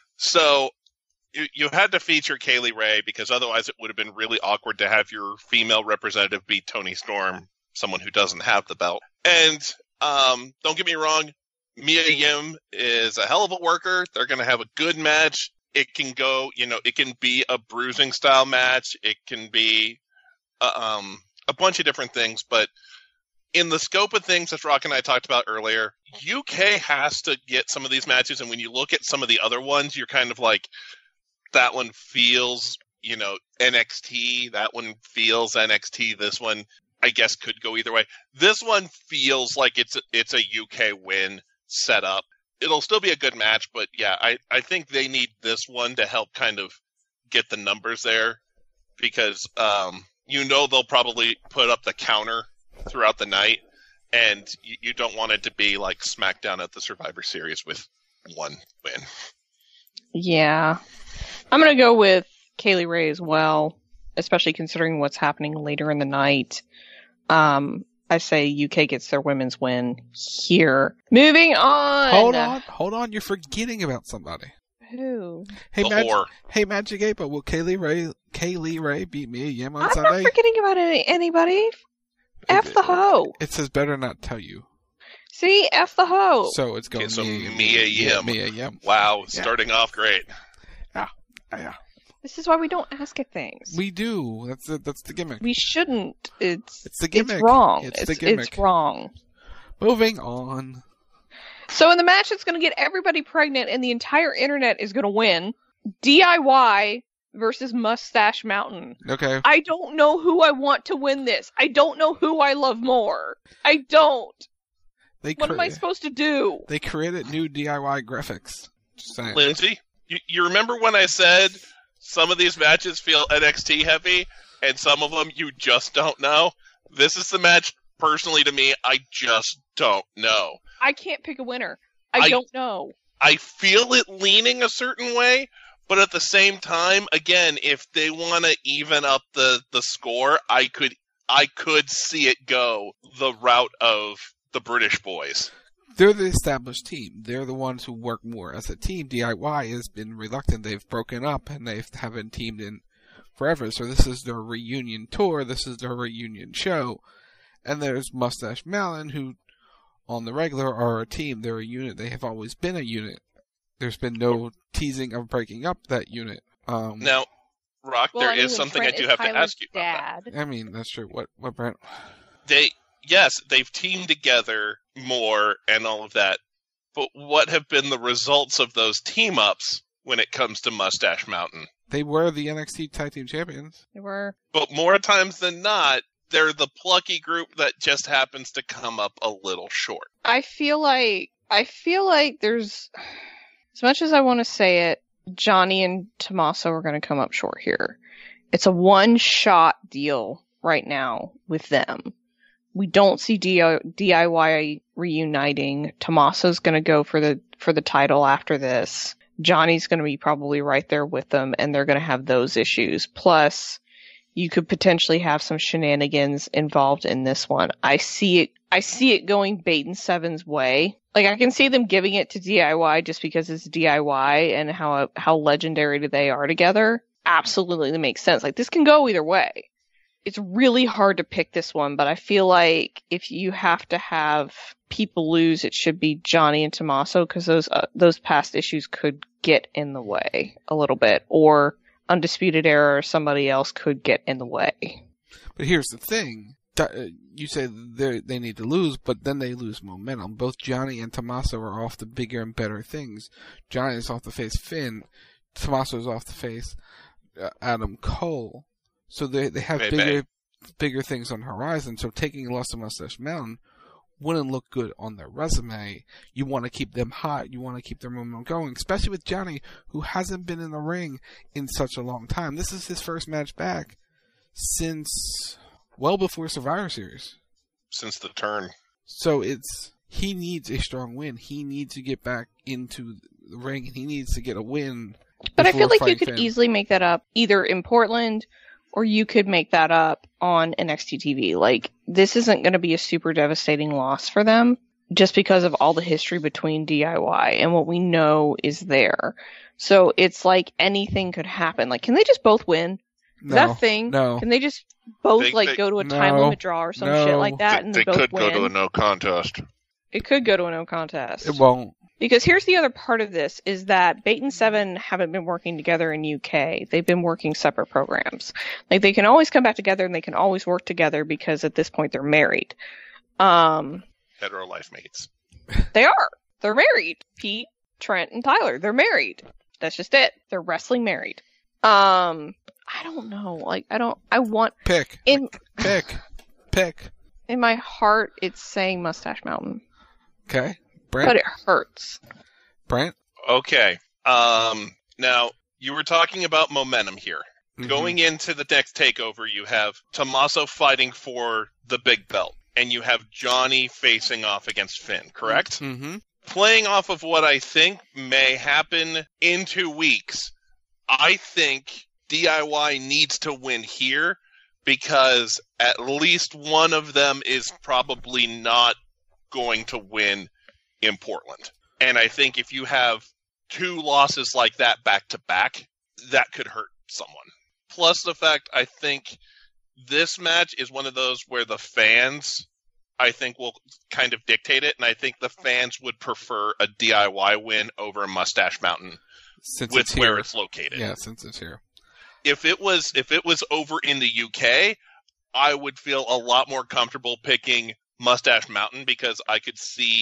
Speaker 6: So you you had to feature Kaylee Ray because otherwise it would have been really awkward to have your female representative be Toni Storm, someone who doesn't have the belt. And Um, don't get me wrong, Mia Yim is a hell of a worker. They're going to have a good match. It can go, you know, it can be a bruising style match. It can be uh, um, a bunch of different things. But in the scope of things, as Rock and I talked about earlier, U K has to get some of these matches. And when you look at some of the other ones, you're kind of like, that one feels, you know, N X T. That one feels N X T. This one, I guess, could go either way. This one feels like it's a, it's a U K win setup. It'll still be a good match, but yeah, I, I think they need this one to help kind of get the numbers there because um, you know they'll probably put up the counter throughout the night, and you, you don't want it to be like SmackDown at the Survivor Series with one win.
Speaker 15: Yeah. I'm going to go with Kaylee Ray as well, especially considering what's happening later in the night. Um, I say U K gets their women's win here. Moving on.
Speaker 16: Hold on, hold on. You're forgetting about somebody.
Speaker 15: Who?
Speaker 16: Hey,
Speaker 6: The
Speaker 16: Mag-
Speaker 6: whore.
Speaker 16: hey, Magic Eight, but will Kaylee Ray, Kaylee Ray beat Mia Yim on
Speaker 15: I'm
Speaker 16: Sunday?
Speaker 15: not forgetting about any, anybody. F the hoe.
Speaker 16: It says better not tell you.
Speaker 15: See, F the hoe.
Speaker 16: So it's going
Speaker 6: Okay, so
Speaker 16: Mia Yim.
Speaker 6: Mia Yim.
Speaker 16: Mia Yim.
Speaker 6: Wow,
Speaker 16: Yeah.
Speaker 6: starting off great.
Speaker 16: Yeah, yeah.
Speaker 15: This is why we don't ask at things.
Speaker 16: We do. That's the, that's the gimmick.
Speaker 15: We shouldn't. It's
Speaker 16: It's the gimmick.
Speaker 15: It's wrong.
Speaker 16: It's
Speaker 15: It's,
Speaker 16: the gimmick.
Speaker 15: it's wrong.
Speaker 16: Moving on.
Speaker 15: So in the match that's going to get everybody pregnant and the entire internet is going to win, D I Y versus Mustache Mountain.
Speaker 16: Okay.
Speaker 15: I don't know who I want to win this. I don't know who I love more. I don't.
Speaker 16: They
Speaker 15: what
Speaker 16: cre-
Speaker 15: am I supposed to do?
Speaker 16: They created new D I Y graphics. Just saying.
Speaker 6: Lindsay, you, you remember when I said some of these matches feel N X T heavy and some of them you just don't know? This is the match, personally to me, I just don't know.
Speaker 15: I can't pick a winner. I,
Speaker 6: I
Speaker 15: don't know.
Speaker 6: I feel it leaning a certain way, but at the same time, again, if they want to even up the, the score, I could I could see it go the route of the British boys.
Speaker 16: They're the established team. They're the ones who work more as a team. D I Y has been reluctant. They've broken up and they haven't teamed in forever. So this is their reunion tour. This is their reunion show. And there's Mustache Mountain, who on the regular are a team. They're a unit. They have always been a unit. There's been no teasing of breaking up that unit. Um,
Speaker 6: now, Rock,
Speaker 15: well,
Speaker 6: there
Speaker 15: I mean,
Speaker 6: is something
Speaker 15: Brent
Speaker 6: I do
Speaker 15: is
Speaker 6: have
Speaker 15: Tyler's
Speaker 6: to ask you
Speaker 15: dad.
Speaker 6: about that.
Speaker 16: I mean, that's true. What, what, Brent?
Speaker 6: They, yes, they've teamed together more and all of that, but what have been the results of those team-ups when it comes to Mustache Mountain?
Speaker 16: They were the N X T Tag Team Champions.
Speaker 15: They were.
Speaker 6: But more times than not, they're the plucky group that just happens to come up a little short.
Speaker 15: I feel like I feel like there's, as much as I want to say it, Johnny and Tommaso are going to come up short here. It's a one-shot deal right now with them. We don't see D I Y reuniting. Tommaso's going to go for the for the title after this. Johnny's going to be probably right there with them, and they're going to have those issues. Plus, you could potentially have some shenanigans involved in this one. I see it. I see it going Bait and Seven's way. Like, I can see them giving it to D I Y just because it's D I Y and how how legendary they are together. Absolutely, that makes sense. Like, this can go either way. It's really hard to pick this one, but I feel like if you have to have people lose, it should be Johnny and Tommaso, because those uh, those past issues could get in the way a little bit, or Undisputed Era or somebody else could get in the way.
Speaker 16: But here's the thing. You say they need to lose, but then they lose momentum. Both Johnny and Tommaso are off to bigger and better things. Johnny is off to face Finn. Tommaso is off to face uh, Adam Cole. So they they have
Speaker 6: Maybe.
Speaker 16: bigger bigger things on the horizon. So taking a loss to Mustache Mountain wouldn't look good on their resume. You want to keep them hot. You want to keep their momentum going, especially with Johnny, who hasn't been in the ring in such a long time. This is his first match back since well before Survivor Series.
Speaker 6: Since the turn.
Speaker 16: So it's he needs a strong win. He needs to get back into the ring, and he needs to get a win.
Speaker 15: But I feel like you
Speaker 16: fighting
Speaker 15: could
Speaker 16: Finn.
Speaker 15: easily make that up either in Portland, or you could make that up on N X T T V. Like, this isn't going to be a super devastating loss for them just because of all the history between D I Y and what we know is there. So it's like anything could happen. Like, can they just both win? Is
Speaker 16: No,
Speaker 15: that a thing?
Speaker 16: no.
Speaker 15: Can they just both,
Speaker 6: They-
Speaker 15: like,
Speaker 6: they-
Speaker 15: go to a time
Speaker 16: No,
Speaker 15: limit draw or some
Speaker 16: no.
Speaker 15: shit like that, and
Speaker 6: they
Speaker 15: they, both
Speaker 6: could
Speaker 15: win?
Speaker 6: go to a no contest.
Speaker 15: It could go to a no contest.
Speaker 16: It won't.
Speaker 15: Because here's the other part of this, is that Bait and Seven haven't been working together in U K. They've been working separate programs. Like, they can always come back together and they can always work together because at this point they're married. Um,
Speaker 6: Hetero life mates.
Speaker 15: they are. They're married. Pete, Trent, and Tyler. They're married. That's just it. They're wrestling married. Um, I don't know. Like, I don't, I want,
Speaker 16: Pick.
Speaker 15: in,
Speaker 16: Pick. Pick.
Speaker 15: in my heart, it's saying Mustache Mountain.
Speaker 16: Okay. Brent.
Speaker 15: But it hurts.
Speaker 16: Brent.
Speaker 6: Okay. Um, now, you were talking about momentum here.
Speaker 16: Mhm.
Speaker 6: Going into the next takeover, you have Tommaso fighting for the big belt, and you have Johnny facing off against Finn, correct?
Speaker 16: Mm-hmm.
Speaker 6: Playing off of what I think may happen in two weeks, I think D I Y needs to win here because at least one of them is probably not going to win in Portland. And I think if you have two losses like that back to back, that could hurt someone. Plus the fact I think this match is one of those where the fans, I think, will kind of dictate it, and I think the fans would prefer a D I Y win over a Mustache Mountain
Speaker 16: Since
Speaker 6: with
Speaker 16: it's
Speaker 6: where
Speaker 16: here.
Speaker 6: it's located.
Speaker 16: Yeah, since it's here.
Speaker 6: If it was if it was over in the U K, I would feel a lot more comfortable picking Mustache Mountain because I could see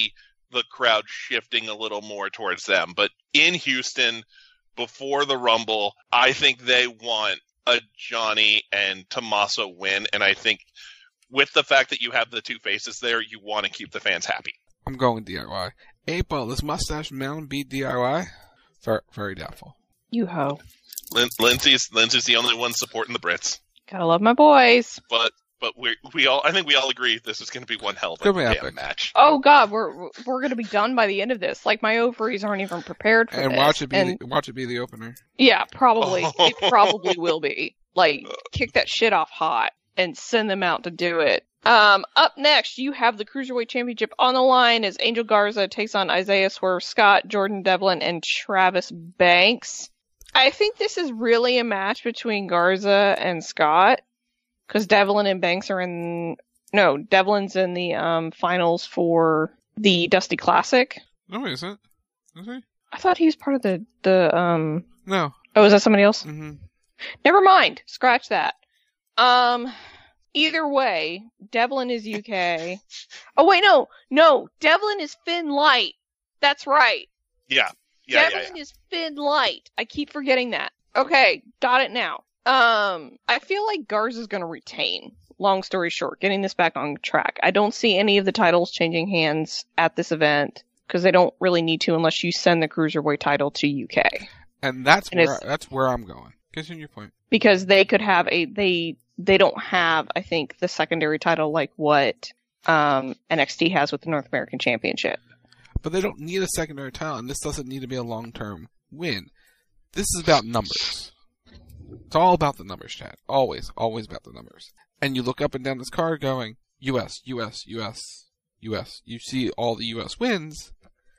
Speaker 6: the crowd shifting a little more towards them. But in Houston, before the Rumble, I think they want a Johnny and Tommaso win, and I think with the fact that you have the two faces there, you want to keep the fans happy.
Speaker 16: I'm going D I Y. eight Ball, this mustache mound beat D I Y? Very, very doubtful.
Speaker 15: You ho.
Speaker 6: Lin- Lindsay's Lindsay's the only one supporting the Brits.
Speaker 15: Gotta love my boys.
Speaker 6: But but we we all I think we all agree this is going to be one hell of a damn match.
Speaker 15: Oh God, we're we're gonna be done by the end of this. Like my ovaries aren't even prepared for
Speaker 16: and
Speaker 15: this.
Speaker 16: watch it be
Speaker 15: and
Speaker 16: the, watch it be the opener.
Speaker 15: Yeah, probably. It probably will be. Like, kick that shit off hot and send them out to do it. Um, up next, you have the Cruiserweight Championship on the line as Angel Garza takes on Isaiah Swerve Scott, Jordan Devlin, and Travis Banks. I think this is really a match between Garza and Scott, because Devlin and Banks are in... No, Devlin's in the um finals for the Dusty Classic.
Speaker 16: No, he isn't. Is he?
Speaker 15: I thought he was part of the... the um.
Speaker 16: No.
Speaker 15: Oh, is that somebody else?
Speaker 16: Mm-hmm.
Speaker 15: Never mind. Scratch that. Um, either way, Devlin is U K. Oh, wait, no. No, Devlin is Finn Light. That's right.
Speaker 6: Yeah. Yeah,
Speaker 15: Devlin
Speaker 6: yeah, yeah.
Speaker 15: is Finn Light. I keep forgetting that. Okay, got it now. Um, I feel like Garza's going to retain. Long story short, getting this back on track. I don't see any of the titles changing hands at this event, because they don't really need to unless you send the Cruiserweight title to U K.
Speaker 16: And that's
Speaker 15: And
Speaker 16: where that's where I'm going. Continue your point.
Speaker 15: Because they could have a they they don't have, I think, the secondary title like what um N X T has with the North American Championship.
Speaker 16: But they don't need a secondary title, and this doesn't need to be a long term win. This is about numbers. It's all about the numbers, Chad. Always, always about the numbers. And you look up and down this card going, U S, U S, U S, U S. You see all the U S wins.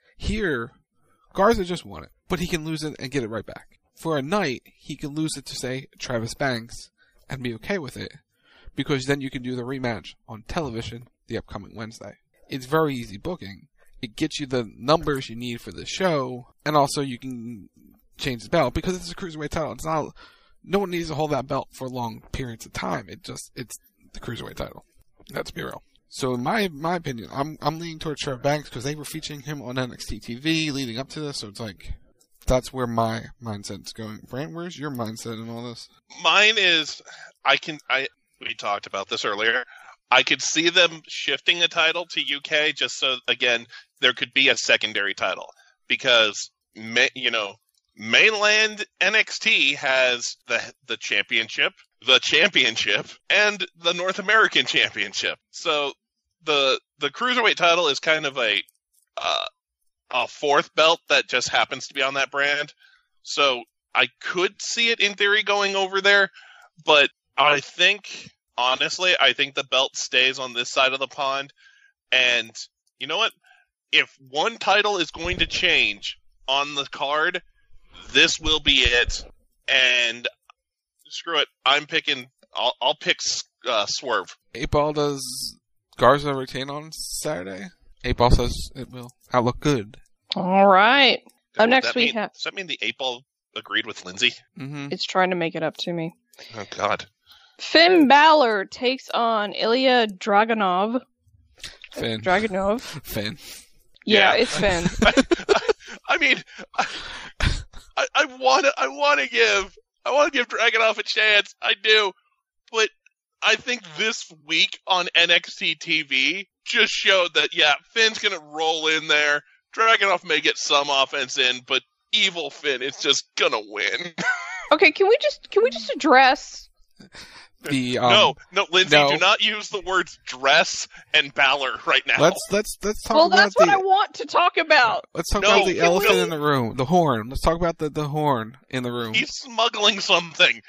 Speaker 16: Here, Garza just won it, but he can lose it and get it right back. For a night, he can lose it to, say, Travis Banks and be okay with it, because then you can do the rematch on television the upcoming Wednesday. It's very easy booking. It gets you the numbers you need for the show, and also you can change the belt, because it's a Cruiserweight title. It's not, no one needs to hold that belt for long periods of time. It just, it's the Cruiserweight title. Let's be real. So in my my opinion, I'm I'm leaning towards Travis Banks, because they were featuring him on N X T T V leading up to this, so it's like, that's where my mindset's going. Brant, where's your mindset in all this?
Speaker 6: Mine is, I can, I, we talked about this earlier. I could see them shifting a title to U K just so, again, there could be a secondary title. Because, you know, mainland N X T has the the championship, the championship, and the North American Championship. So the the Cruiserweight title is kind of a uh, a fourth belt that just happens to be on that brand. So I could see it in theory going over there, but I think, honestly, I think the belt stays on this side of the pond. And you know what? If one title is going to change on the card, this will be it. And screw it, I'm picking. I'll, I'll pick uh, Swerve.
Speaker 16: Eight Ball, does Garza retain on Saturday? Eight Ball says it will. I look good.
Speaker 15: All right. Up
Speaker 6: Would
Speaker 15: next
Speaker 6: that
Speaker 15: we
Speaker 6: mean-
Speaker 15: have.
Speaker 6: Does that mean the eight ball agreed with Lindsay?
Speaker 16: Mm-hmm.
Speaker 15: It's trying to make it up to me.
Speaker 6: Oh God.
Speaker 15: Finn Balor takes on Ilya Dragunov.
Speaker 16: Finn.
Speaker 15: Dragunov.
Speaker 16: Finn.
Speaker 15: Yeah,
Speaker 6: Yeah.
Speaker 15: it's Finn.
Speaker 6: I mean, I, I, I want to. I want to give. I want to give Dragunov a chance. I do, but I think this week on N X T T V just showed that yeah, Finn's gonna roll in there. Dragunov may get some offense in, but evil Finn is just gonna win.
Speaker 15: Okay, can we just can we just address?
Speaker 16: The um,
Speaker 6: no, no, Lindsay,
Speaker 16: no.
Speaker 6: do not use the words dress and Balor right now.
Speaker 16: Let's let's let's talk
Speaker 15: Well,
Speaker 16: about
Speaker 15: that's
Speaker 16: the
Speaker 15: what I want to talk about.
Speaker 16: let's talk
Speaker 6: No,
Speaker 16: about the
Speaker 6: can
Speaker 16: elephant
Speaker 6: we-
Speaker 16: in the room, the horn. Let's talk about the, the horn in the room,
Speaker 6: He's smuggling something.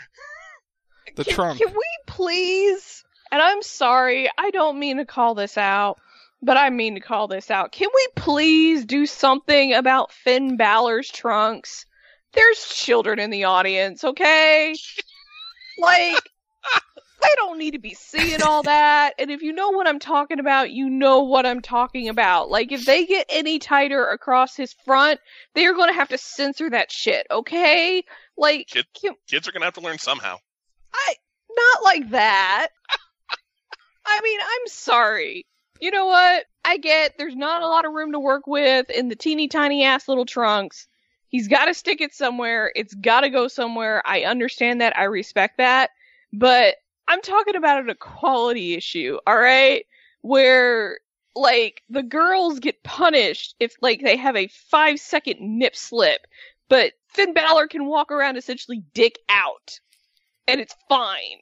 Speaker 16: the
Speaker 15: Can,
Speaker 16: trunk.
Speaker 15: can we please? And I'm sorry, I don't mean to call this out, but I mean to call this out. Can we please do something about Finn Balor's trunks? There's children in the audience, okay? Like, they don't need to be seeing all that. And if you know what I'm talking about, you know what I'm talking about. Like, if they get any tighter across his front, they're going to have to censor that shit, okay? Like,
Speaker 6: Kid,
Speaker 15: can,
Speaker 6: kids are gonna have to learn somehow.
Speaker 15: I not like that. I mean, I'm sorry. You know what? I get there's not a lot of room to work with in the teeny tiny ass little trunks. He's got to stick it somewhere. It's got to go somewhere. I understand that. I respect that. But I'm talking about an equality issue, all right? Where, like, the girls get punished if, like, they have a five second nip slip, but Finn Balor can walk around essentially dick out. And it's fine.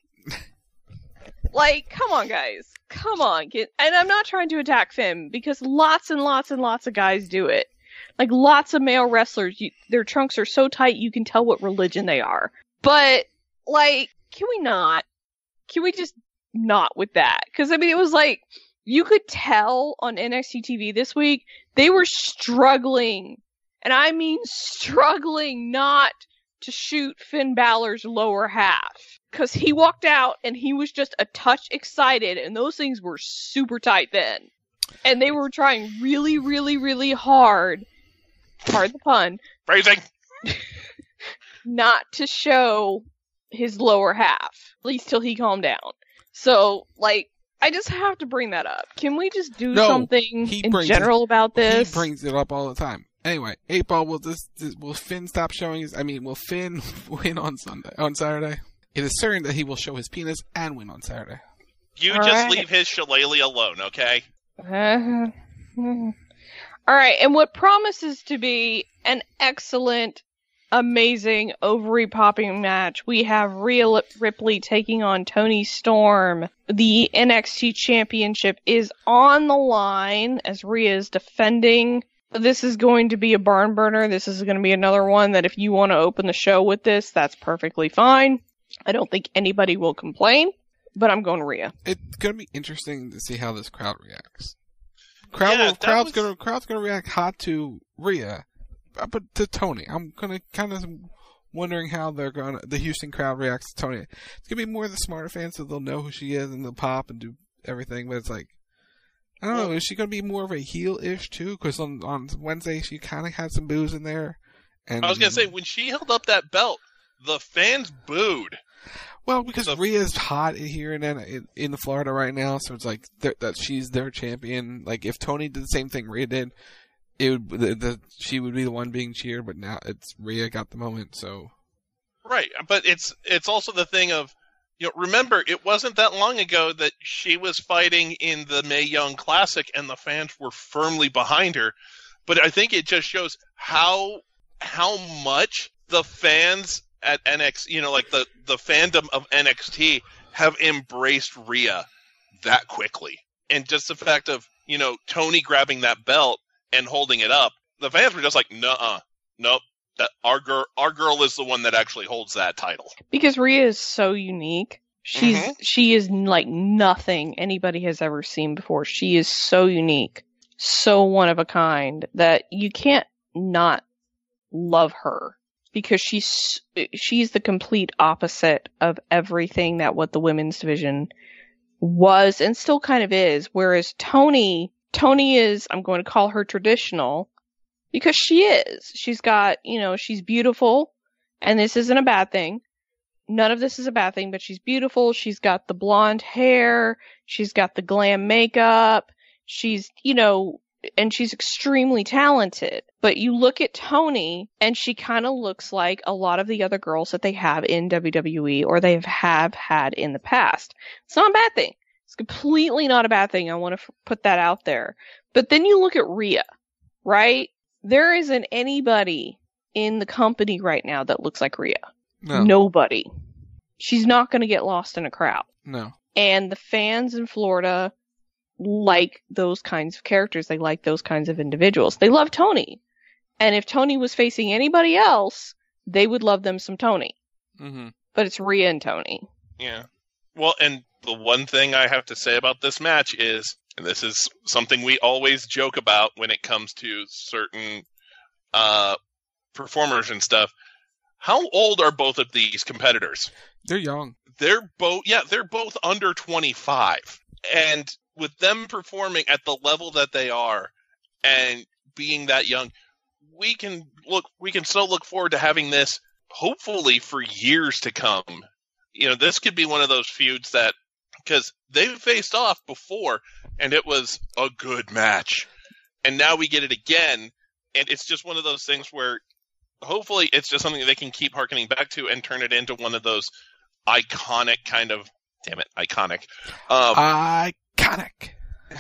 Speaker 15: Like, come on, guys. Come on. Get, and I'm not trying to attack Finn, because lots and lots and lots of guys do it. Like, lots of male wrestlers, you, their trunks are so tight you can tell what religion they are. But, like, can we not? Can we just not with that? Because, I mean, it was like, you could tell on N X T T V this week, they were struggling, and I mean struggling not to shoot Finn Balor's lower half. Because he walked out, and he was just a touch excited, and those things were super tight then. And they were trying really, really, really hard, pardon the pun,
Speaker 6: phrasing,
Speaker 15: not to show his lower half, at least till he calmed down. So, like, I just have to bring that up. Can we just do
Speaker 16: no,
Speaker 15: something in general
Speaker 16: it,
Speaker 15: about this?
Speaker 16: He brings it up all the time. Anyway, eight Ball, will this, this will Finn stop showing his, I mean, will Finn win on Sunday, on Saturday? It is certain that he will show his penis and win on Saturday.
Speaker 6: You
Speaker 15: all
Speaker 6: just
Speaker 15: right.
Speaker 6: leave his shillelagh alone, okay?
Speaker 15: Uh, Alright, and what promises to be an excellent, amazing, ovary-popping match, we have Rhea Ripley taking on Toni Storm. The N X T Championship is on the line as Rhea is defending. This is going to be a barn burner. This is going to be another one that if you want to open the show with this, that's perfectly fine. I don't think anybody will complain, but I'm going Rhea.
Speaker 16: It's going to be interesting to see how this crowd reacts. Crowd
Speaker 6: yeah,
Speaker 16: will, crowd's
Speaker 6: was...
Speaker 16: gonna crowd's gonna react hot to Rhea, but to Toni, I'm gonna kind of wondering how they're gonna the Houston crowd reacts to Toni. It's gonna be more of the smarter fans, so they'll know who she is and they'll pop and do everything. But it's like, I don't know, is she gonna be more of a heel-ish too? Because on on Wednesday she kind of had some boos in there. And
Speaker 6: I was gonna say when she held up that belt, the fans booed.
Speaker 16: Well, because so, Rhea's hot here in, in in Florida right now, so it's like that she's their champion. Like if Toni did the same thing Rhea did, it would the, the she would be the one being cheered. But now it's Rhea got the moment, so
Speaker 6: right. But it's it's also the thing of you know remember it wasn't that long ago that she was fighting in the Mae Young Classic and the fans were firmly behind her. But I think it just shows how how much the fans at N X T, you know, like the, the fandom of N X T have embraced Rhea that quickly. And just the fact of, you know, Toni grabbing that belt and holding it up, the fans were just like, nuh-uh, nope, that our girl, our girl is the one that actually holds that title.
Speaker 15: Because Rhea is so unique. She's,
Speaker 6: mm-hmm.
Speaker 15: she is like nothing anybody has ever seen before. She is so unique, so one of a kind that you can't not love her. Because she's she's the complete opposite of everything that what the women's division was and still kind of is. Whereas Toni, Toni is, I'm going to call her traditional because she is. She's got, you know, she's beautiful, and this isn't a bad thing. None of this is a bad thing, but she's beautiful. She's got the blonde hair. She's got the glam makeup. She's, you know, and she's extremely talented. But you look at Toni, and she kind of looks like a lot of the other girls that they have in W W E, or they have, have had in the past. It's not a bad thing. It's completely not a bad thing. I want to f- put that out there. But then you look at Rhea, right? There isn't anybody in the company right now that looks like Rhea.
Speaker 16: No.
Speaker 15: Nobody. She's not going to get lost in a crowd.
Speaker 16: No.
Speaker 15: And the fans in Florida like those kinds of characters. They like those kinds of individuals. They love Toni. And if Toni was facing anybody else, they would love them some Toni.
Speaker 6: Mm-hmm.
Speaker 15: But it's Rhea and Toni.
Speaker 6: Yeah. Well, and the one thing I have to say about this match is, and this is something we always joke about when it comes to certain uh, performers and stuff, how old are both of these competitors?
Speaker 16: They're young.
Speaker 6: They're both, yeah, they're both under twenty-five. And with them performing at the level that they are and being that young, we can look, we can still look forward to having this hopefully for years to come. You know, this could be one of those feuds that Because they faced off before, and it was a good match. And now we get it again, and it's just one of those things where hopefully it's just something they can keep harkening back to and turn it into one of those iconic kind of, damn it, iconic. Um,
Speaker 16: iconic.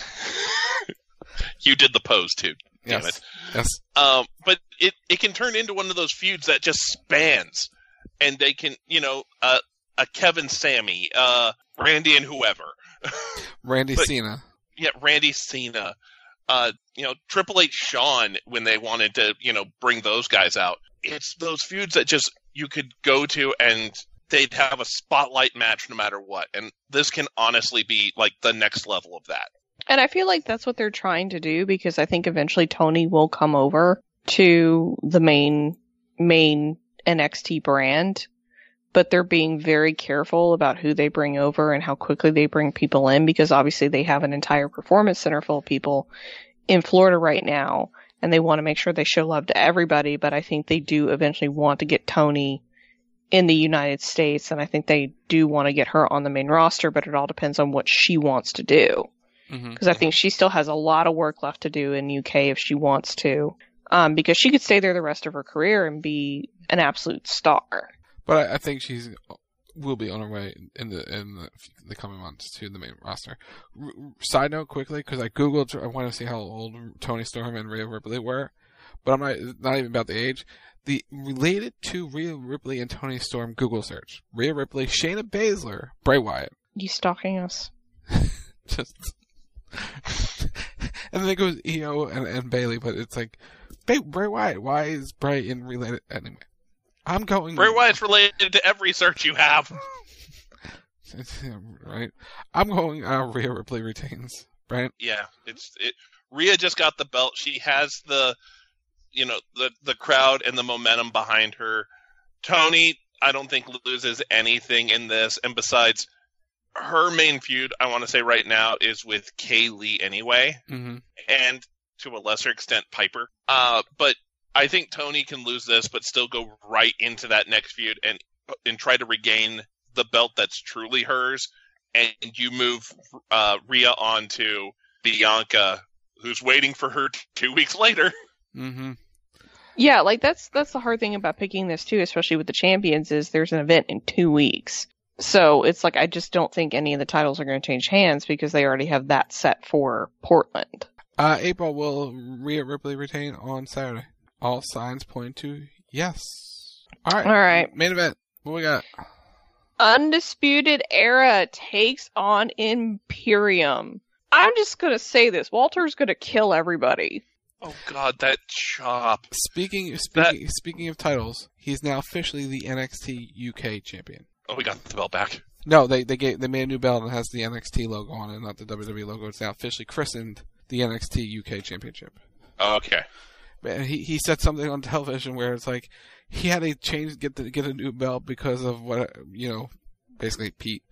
Speaker 6: You did the pose too. Damn
Speaker 16: yes.
Speaker 6: it.
Speaker 16: Yes.
Speaker 6: Um, but it, it can turn into one of those feuds that just spans, and they can, you know, uh, a Kevin Sammy, uh, Randy and whoever.
Speaker 16: Randy
Speaker 6: but,
Speaker 16: Cena.
Speaker 6: Yeah, Randy Cena. Uh, you know, Triple H Shawn when they wanted to, you know, bring those guys out. It's those feuds that just you could go to and they'd have a spotlight match no matter what. And this can honestly be like the next level of that.
Speaker 15: And I feel like that's what they're trying to do, because I think eventually Tony will come over to the main main N X T brand, but they're being very careful about who they bring over and how quickly they bring people in, because obviously they have an entire performance center full of people in Florida right now, and they want to make sure they show love to everybody, but I think they do eventually want to get Tony in the United States, and I think they do want to get her on the main roster, but it all depends on what she wants to do. Because mm-hmm. I think she still has a lot of work left to do in U K if she wants to, um, because she could stay there the rest of her career and be an absolute star.
Speaker 16: But I, I think she's will be on her way in the in the, the coming months to the main roster. R- side note quickly, because I googled, I want to see how old Toni Storm and Rhea Ripley were, but I'm not not even about the age. The related to Rhea Ripley and Toni Storm Google search: Rhea Ripley, Shayna Baszler, Bray Wyatt.
Speaker 15: You stalking us?
Speaker 16: Just. And then it goes E O and, and Bailey, but it's like Bray, Bray Wyatt. Why is Bray in related anyway? I'm going.
Speaker 6: Bray Wyatt's related to every search you have.
Speaker 16: Right. I'm going. Uh, Rhea Ripley retains. Right.
Speaker 6: Yeah. It's it. Rhea just got the belt. She has the, you know, the the crowd and the momentum behind her. Toni, I don't think loses anything in this, and besides, her main feud, I want to say right now, is with Kay Lee anyway,
Speaker 16: mm-hmm.
Speaker 6: and to a lesser extent Piper. Uh, but I think Toni can lose this, but still go right into that next feud and and try to regain the belt that's truly hers. And you move uh, Rhea on to Bianca, who's waiting for her t- two weeks later.
Speaker 16: Mm-hmm.
Speaker 15: Yeah, like that's that's the hard thing about picking this too, especially with the champions, is there's an event in two weeks. So it's like I just don't think any of the titles are going to change hands because they already have that set for Portland.
Speaker 16: Uh, April, will Rhea Ripley retain on Saturday? All signs point to yes. All right.
Speaker 15: All right.
Speaker 16: Main event. What we got?
Speaker 15: Undisputed Era takes on Imperium. I'm just going to say this. Walter's going to kill everybody.
Speaker 6: Oh, God, that chop.
Speaker 16: Speaking, speaking, that... speaking of titles, he's now officially the N X T U K champion.
Speaker 6: Oh, we got the belt back.
Speaker 16: No, they they gave, they made a new belt and it has the N X T logo on it, not the W W E logo. It's now officially christened the N X T U K Championship.
Speaker 6: Oh, okay.
Speaker 16: And he he said something on television where it's like he had to change get the, get a new belt because of what, you know, basically Pete,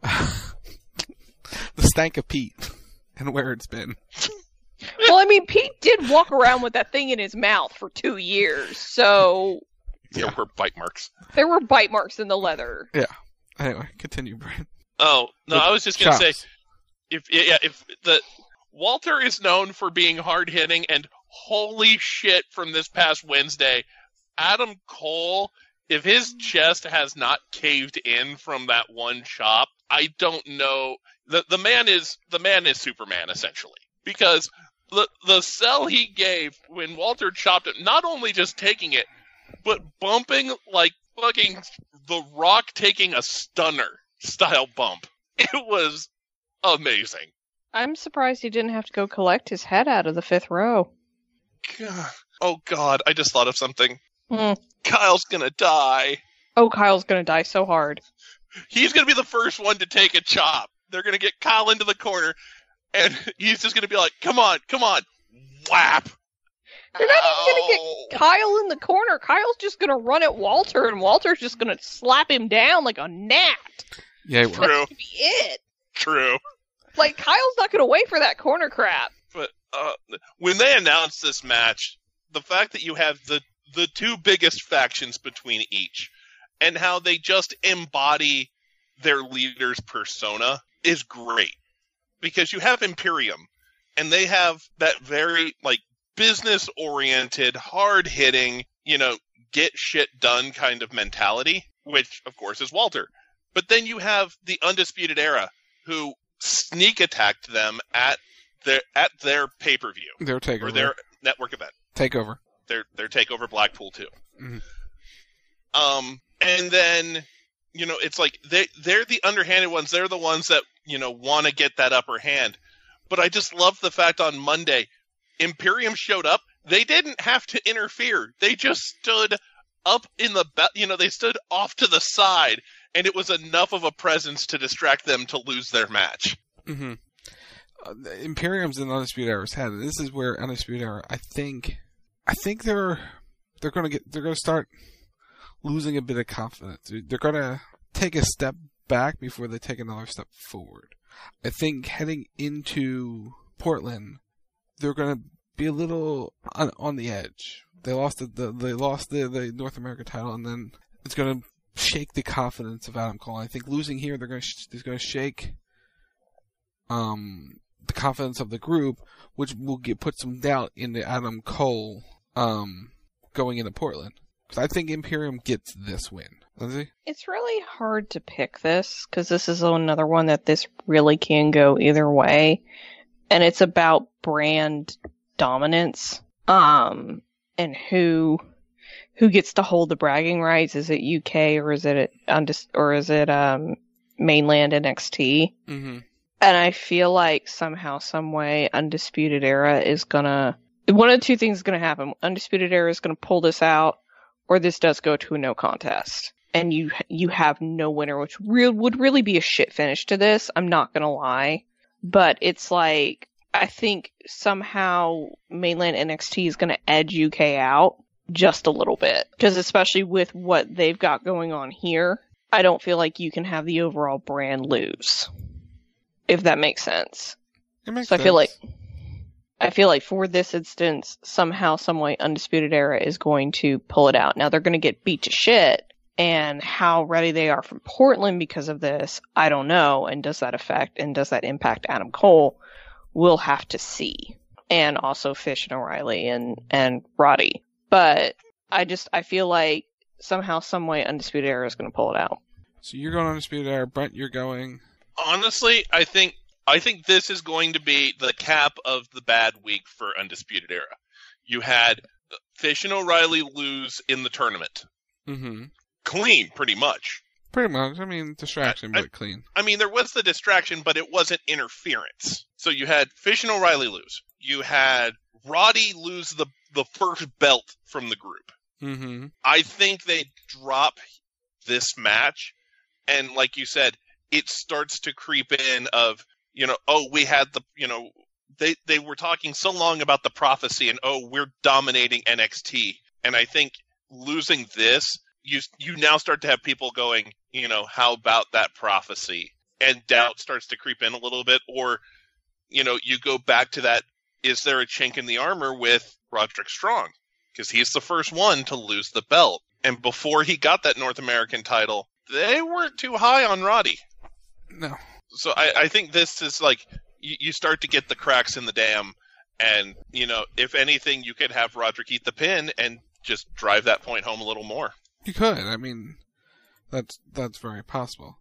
Speaker 16: the stank of Pete, and where it's been.
Speaker 15: Well, I mean, Pete did walk around with that thing in his mouth for two years, so.
Speaker 6: There yeah. were bite marks.
Speaker 15: There were bite marks in the leather.
Speaker 16: Yeah. Anyway, continue, Brian.
Speaker 6: Oh no,
Speaker 16: With
Speaker 6: I was just gonna
Speaker 16: chops.
Speaker 6: say, if yeah, if the Walter is known for being hard hitting, and holy shit, from this past Wednesday, Adam Cole, if his chest has not caved in from that one chop, I don't know. the the man is the man is Superman essentially, because the the sell he gave when Walter chopped it, not only just taking it, but bumping like fucking The Rock taking a stunner style bump. It was amazing.
Speaker 15: I'm surprised he didn't have to go collect his head out of the fifth row.
Speaker 6: God. Oh God, I just thought of something.
Speaker 15: Mm.
Speaker 6: Kyle's gonna die.
Speaker 15: Oh, Kyle's gonna die so hard.
Speaker 6: He's gonna be the first one to take a chop. They're gonna get Kyle into the corner, and he's just gonna be like, come on, come on, whap.
Speaker 15: They're not even going to get Kyle in the corner. Kyle's just going to run at Walter, and Walter's just going to slap him down like a gnat.
Speaker 16: Yeah,
Speaker 6: True.
Speaker 15: That's to be it.
Speaker 6: True.
Speaker 15: Like, Kyle's not going to wait for that corner crap.
Speaker 6: But uh, when they announced this match, the fact that you have the, the two biggest factions between each, and how they just embody their leader's persona, is great because you have Imperium, and they have that very like business-oriented, hard-hitting, you know, get shit done kind of mentality, which of course is Walter. But then you have the Undisputed Era, who sneak attacked them at their at their pay-per-view,
Speaker 16: Their takeover.
Speaker 6: or their network event.
Speaker 16: Takeover.
Speaker 6: Their their takeover Blackpool too.
Speaker 16: Mm-hmm.
Speaker 6: Um, and then, you know, it's like they they're the underhanded ones. They're the ones that, you know, want to get that upper hand. But I just love the fact on Monday, Imperium showed up. They didn't have to interfere. They just stood up in the, ba- you know, they stood off to the side, and it was enough of a presence to distract them to lose their match.
Speaker 16: Mm-hmm. Uh, the Imperium's and Undisputed Era's had it. This is where Undisputed Era, I think, I think they're they're gonna get they're gonna start losing a bit of confidence. They're gonna take a step back before they take another step forward. I think heading into Portland, they're gonna be a little on, on the edge. They lost the, the they lost the, the North American title, and then it's gonna shake the confidence of Adam Cole. I think losing here, they're gonna sh- they're gonna shake um the confidence of the group, which will get put some doubt into Adam Cole um going into Portland. Because I think Imperium gets this win. Lindsay?
Speaker 15: It's really hard to pick this, because this is another one that this really can go either way. And it's about brand dominance. Um, and who who gets to hold the bragging rights. Is it U K or is it undis- or is it um mainland N X T?
Speaker 16: Mm-hmm.
Speaker 15: And I feel like somehow, some way, Undisputed Era is gonna... One of the two things is gonna happen. Undisputed Era is gonna pull this out, or this does go to a no contest. And you you have no winner, which re- would really be a shit finish to this. I'm not gonna lie. But it's like, I think somehow mainland N X T is gonna edge U K out just a little bit. Because especially with what they've got going on here, I don't feel like you can have the overall brand lose. If that makes sense.
Speaker 16: It makes
Speaker 15: so
Speaker 16: sense.
Speaker 15: I feel like I feel like for this instance, somehow, someway, Undisputed Era is going to pull it out. Now they're going to get beat to shit, and how ready they are from Portland because of this, I don't know. And does that affect and does that impact Adam Cole? We'll have to see. And also Fish and O'Reilly and and Roddy. But I just I feel like somehow, someway, Undisputed Era is going to pull it out.
Speaker 16: So you're going Undisputed Era. Brent, you're going...
Speaker 6: Honestly, I think I think this is going to be the cap of the bad week for Undisputed Era. You had Fish and O'Reilly lose in the tournament.
Speaker 16: Mm-hmm.
Speaker 6: Clean, pretty much.
Speaker 16: Pretty much. I mean, distraction,
Speaker 6: I,
Speaker 16: but clean.
Speaker 6: I mean, there was the distraction, but it wasn't interference. So you had Fish and O'Reilly lose. You had Roddy lose the, the first belt from the group.
Speaker 16: Mm-hmm.
Speaker 6: I think they drop this match, and like you said, it starts to creep in of, you know, oh, we had the, you know, they, they were talking so long about the prophecy and, oh, we're dominating N X T. And I think losing this, you you now start to have people going, you know, how about that prophecy? And doubt starts to creep in a little bit. Or, you know, you go back to that, is there a chink in the armor with Roderick Strong? Because he's the first one to lose the belt. And before he got that North American title, they weren't too high on Roddy.
Speaker 16: No.
Speaker 6: So I, I think this is like, you, you start to get the cracks in the dam, and, you know, if anything, you could have Roderick eat the pin and just drive that point home a little more.
Speaker 16: You could. I mean, that's that's very possible.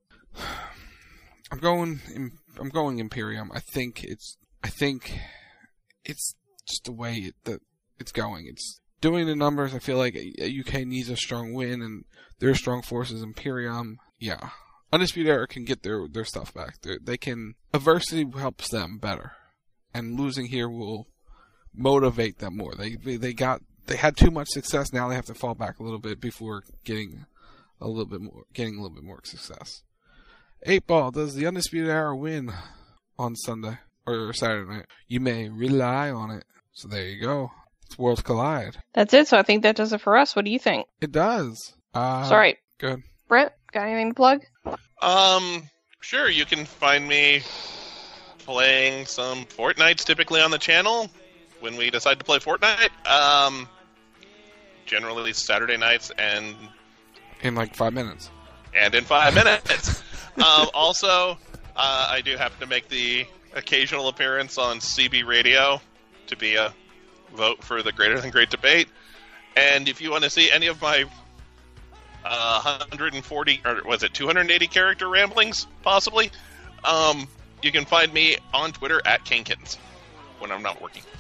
Speaker 16: I'm going. I'm going Imperium. I think it's. I think it's just the way it, that it's going. It's doing the numbers. I feel like U K needs a strong win, and their strong forces, Imperium. Yeah. Undisputed Era can get their, their stuff back. They're, they can... Adversity helps them better. And losing here will motivate them more. They, they they got... They had too much success, now they have to fall back a little bit before getting a little bit more getting a little bit more success. Eight Ball, does the Undisputed Era win on Sunday? Or Saturday night? You may rely on it. So there you go. It's Worlds Collide.
Speaker 15: That's it, so I think that does it for us. What do you think?
Speaker 16: It does. Uh,
Speaker 15: Sorry.
Speaker 16: Good.
Speaker 15: Brent, got anything to plug?
Speaker 6: Um, sure, you can find me playing some Fortnites typically on the channel when we decide to play Fortnite. Um, generally Saturday nights and...
Speaker 16: In like five minutes.
Speaker 6: And in five minutes. um, also, Uh, I do happen to make the occasional appearance on C B Radio to be a vote for the Greater Than Great debate. And if you want to see any of my uh, one hundred forty, or was it two hundred eighty character ramblings, possibly, um, you can find me on Twitter at Kinkins when I'm not working.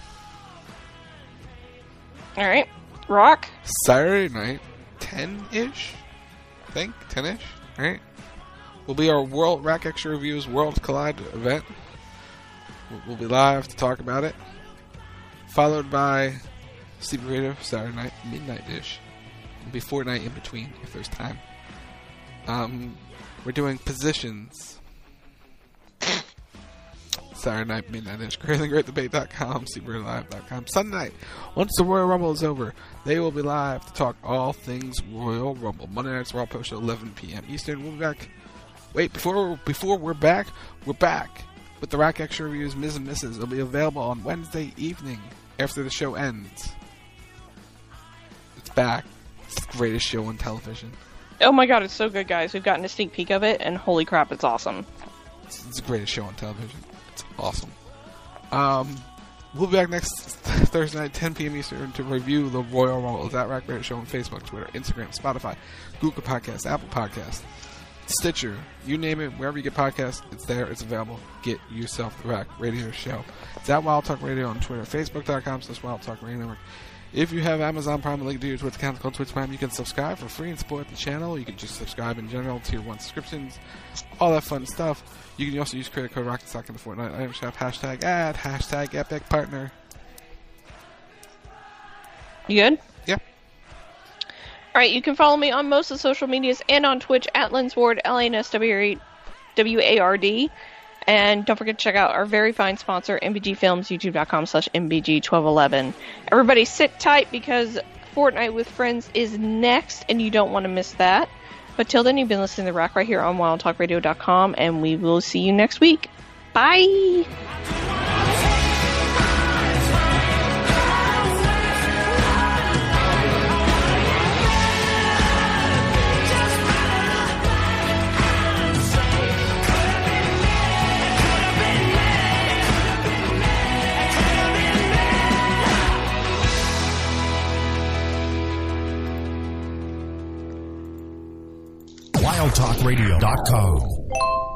Speaker 15: All right. Rock?
Speaker 16: Saturday night, ten-ish, I think, ten-ish, right? Will be our World Rack Extra Reviews World Collide event. We'll be live to talk about it. Followed by C B Radio Saturday night, midnight-ish. It'll be Fortnite in between if there's time. Um, we're doing positions. Saturday night, midnight-ish. greater than great debate dot com, C B Radio Live dot com. Sunday night, once the Royal Rumble is over, they will be live to talk all things Royal Rumble. Monday night's Raw post at eleven p.m. Eastern. We'll be back. Wait, before before we're back, we're back with the Rack Extra Reviews Miz and Missus It'll be available on Wednesday evening after the show ends. It's back. It's the greatest show on television.
Speaker 15: Oh my god, it's so good, guys. We've gotten a sneak peek of it, and holy crap, it's awesome.
Speaker 16: It's, it's the greatest show on television. It's awesome. Um, we'll be back next Thursday night, ten p.m. Eastern, to review the Royal Rumble. It's at Rack Radio Show on Facebook, Twitter, Instagram, Spotify, Google Podcasts, Apple Podcasts, Stitcher, you name it, wherever you get podcasts, it's there, it's available. Get yourself the Rack Radio Show. It's at Wild Talk Radio on Twitter, Facebook.com slash Wild Talk Radio Network. If you have Amazon Prime, a link to your Twitch account called Twitch Prime, you can subscribe for free and support the channel. You can just subscribe in general, tier one subscriptions, all that fun stuff. You can also use credit code RocketStock in the Fortnite item shop, hashtag ad, hashtag epic partner.
Speaker 15: You good?
Speaker 16: Yep.
Speaker 15: Alright, you can follow me on most of the social medias and on Twitch at Linsward, L A N S W A R D. And don't forget to check out our very fine sponsor, M B G Films, youtube.com slash MBG1211. Everybody sit tight because Fortnite with Friends is next, and you don't want to miss that. But till then, you've been listening to The Rack right here on wild talk radio dot com, and we will see you next week. Bye!
Speaker 1: wild talk radio dot com